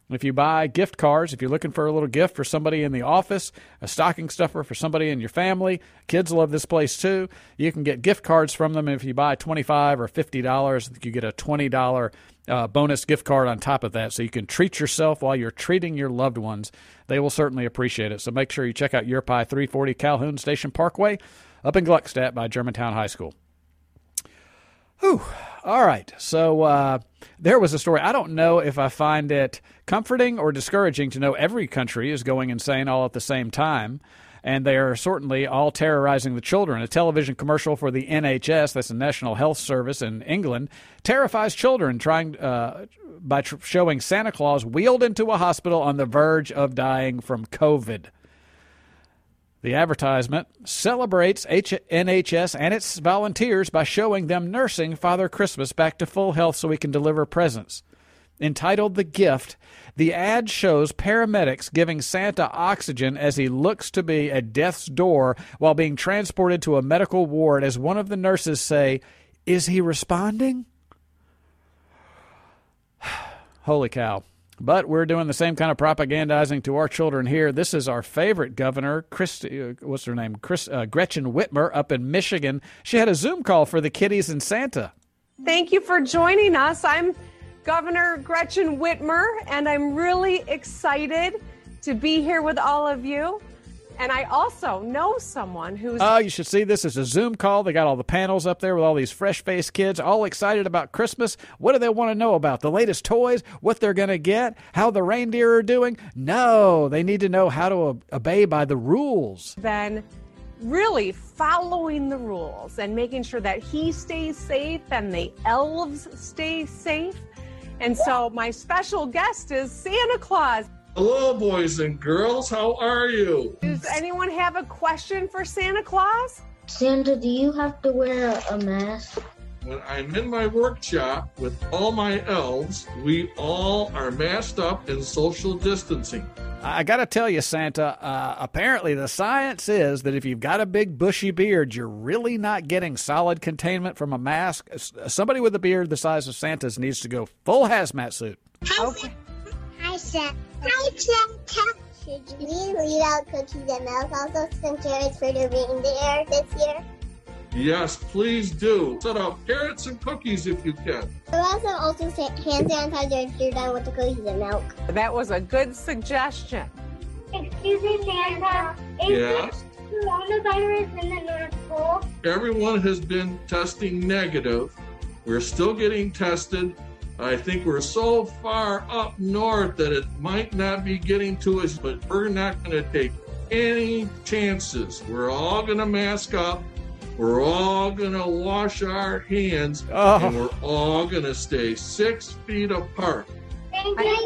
If you buy gift cards, if you're looking for a little gift for somebody in the office, a stocking stuffer for somebody in your family, kids love this place too. You can get gift cards from them. If you buy twenty-five dollars or fifty dollars, you get a twenty dollars uh, bonus gift card on top of that. So you can treat yourself while you're treating your loved ones. They will certainly appreciate it. So make sure you check out Your Pie, three forty Calhoun Station Parkway up in Gluckstadt by Germantown High School. Whew. All right. So uh, there was a story. I don't know if I find it comforting or discouraging to know every country is going insane all at the same time, and they are certainly all terrorizing the children. A television commercial for the N H S, that's the National Health Service in England, terrifies children trying uh, by tr- showing Santa Claus wheeled into a hospital on the verge of dying from COVID. The advertisement celebrates N H S and its volunteers by showing them nursing Father Christmas back to full health so he can deliver presents. Entitled The Gift, the ad shows paramedics giving Santa oxygen as he looks to be at death's door while being transported to a medical ward as one of the nurses say, "Is he responding?" Holy cow. But we're doing the same kind of propagandizing to our children here. This is our favorite governor, Christi, uh, what's her name, Chris, uh, Gretchen Whitmer up in Michigan. She had a Zoom call for the kiddies and Santa. Thank you for joining us. I'm Governor Gretchen Whitmer, and I'm really excited to be here with all of you. And I also know someone who's... Oh, you should see this as a Zoom call. They got all the panels up there with all these fresh-faced kids, all excited about Christmas. What do they want to know about? The latest toys? What they're going to get? How the reindeer are doing? No, they need to know how to obey by the rules. Been really following the rules and making sure that he stays safe and the elves stay safe. And so my special guest is Santa Claus. Hello, boys and girls. How are you? Does anyone have a question for Santa Claus? Santa, do you have to wear a mask? When I'm in my workshop with all my elves, we all are masked up in social distancing. I got to tell you, Santa, uh, apparently the science is that if you've got a big bushy beard, you're really not getting solid containment from a mask. Somebody with a beard the size of Santa's needs to go full hazmat suit. Okay. Hi, Santa. Hi, Santa. Should we leave out cookies and milk also some carrots for the reindeer this year? Yes, please do. Set up carrots and cookies if you can. We'll also also say hand sanitizer if you're done with the cookies and milk. That was a good suggestion. Excuse me, Santa. Is Yes? this coronavirus in the North Pole? Everyone has been testing negative. We're still getting tested. I think we're so far up north that it might not be getting to us, but we're not going to take any chances. We're all going to mask up. We're all going to wash our hands, oh. and we're all going to stay six feet apart. Thank you.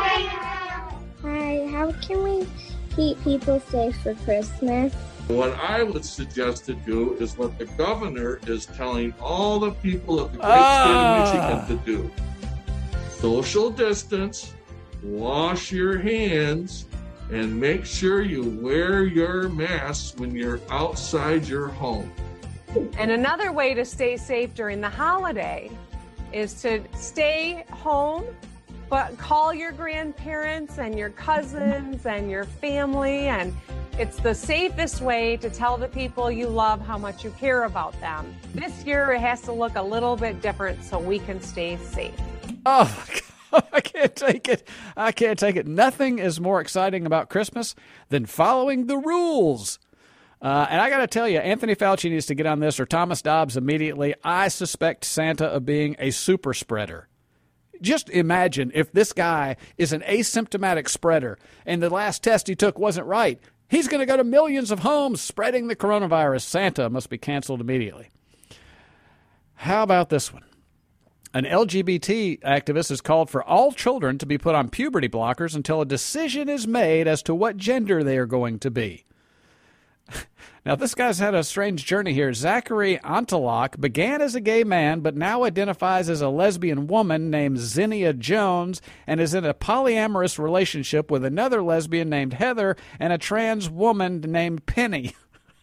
Hi, how can we keep people safe for Christmas? What I would suggest to do is what the governor is telling all the people of the great ah. state of Michigan to do. Social distance, wash your hands, and make sure you wear your mask when you're outside your home. And another way to stay safe during the holiday is to stay home, but call your grandparents and your cousins and your family. And it's the safest way to tell the people you love how much you care about them. This year it has to look a little bit different so we can stay safe. Oh, my God, I can't take it. I can't take it. Nothing is more exciting about Christmas than following the rules. Uh, and I got to tell you, Anthony Fauci needs to get on this, or Thomas Dobbs immediately. I suspect Santa of being a super spreader. Just imagine if this guy is an asymptomatic spreader and the last test he took wasn't right. He's going to go to millions of homes spreading the coronavirus. Santa must be canceled immediately. How about this one? An L G B T activist has called for all children to be put on puberty blockers until a decision is made as to what gender they are going to be. Now, this guy's had a strange journey here. Zachary Antelak began as a gay man, but now identifies as a lesbian woman named Zinnia Jones and is in a polyamorous relationship with another lesbian named Heather and a trans woman named Penny.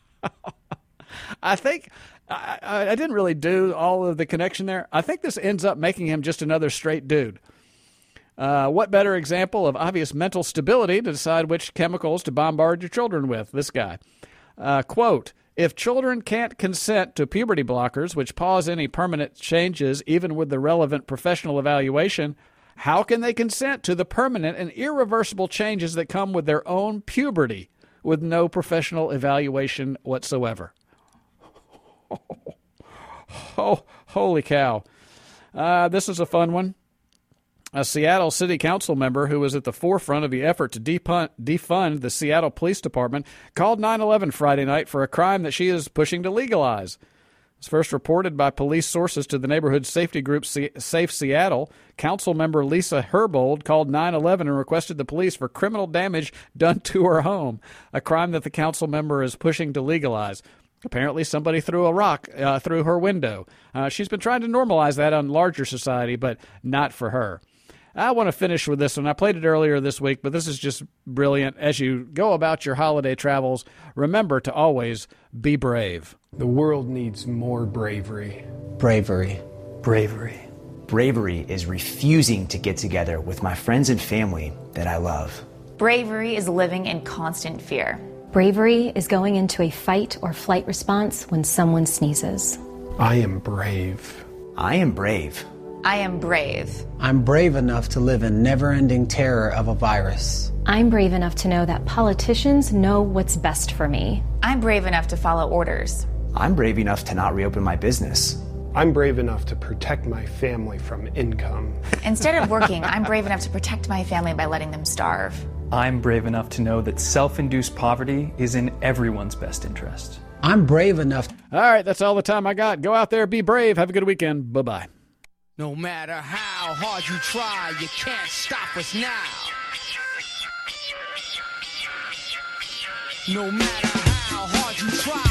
I think... I, I didn't really do all of the connection there. I think this ends up making him just another straight dude. Uh, what better example of obvious mental stability to decide which chemicals to bombard your children with? This guy. Uh, quote, if children can't consent to puberty blockers, which pause any permanent changes even with the relevant professional evaluation, how can they consent to the permanent and irreversible changes that come with their own puberty with no professional evaluation whatsoever? Oh, holy cow. Uh, this is a fun one. A Seattle City Council member who was at the forefront of the effort to defund, defund the Seattle Police Department called nine eleven Friday night for a crime that she is pushing to legalize. It's first reported by police sources to the neighborhood safety group Safe Seattle. Council member Lisa Herbold called nine eleven and requested the police for criminal damage done to her home, a crime that the council member is pushing to legalize. Apparently somebody threw a rock uh, through her window. Uh, she's been trying to normalize that on larger society, but not for her. I want to finish with this one. I played it earlier this week, but this is just brilliant. As you go about your holiday travels, remember to always be brave. The world needs more bravery. Bravery. Bravery. Bravery is refusing to get together with my friends and family that I love. Bravery is living in constant fear. Bravery is going into a fight or flight response when someone sneezes. I am brave. I am brave. I am brave. I'm brave enough to live in never-ending terror of a virus. I'm brave enough to know that politicians know what's best for me. I'm brave enough to follow orders. I'm brave enough to not reopen my business. I'm brave enough to protect my family from income. Instead of working, I'm brave enough to protect my family by letting them starve. I'm brave enough to know that self-induced poverty is in everyone's best interest. I'm brave enough. All right, that's all the time I got. Go out there, be brave. Have a good weekend. Bye-bye. No matter how hard you try, you can't stop us now. No matter how hard you try.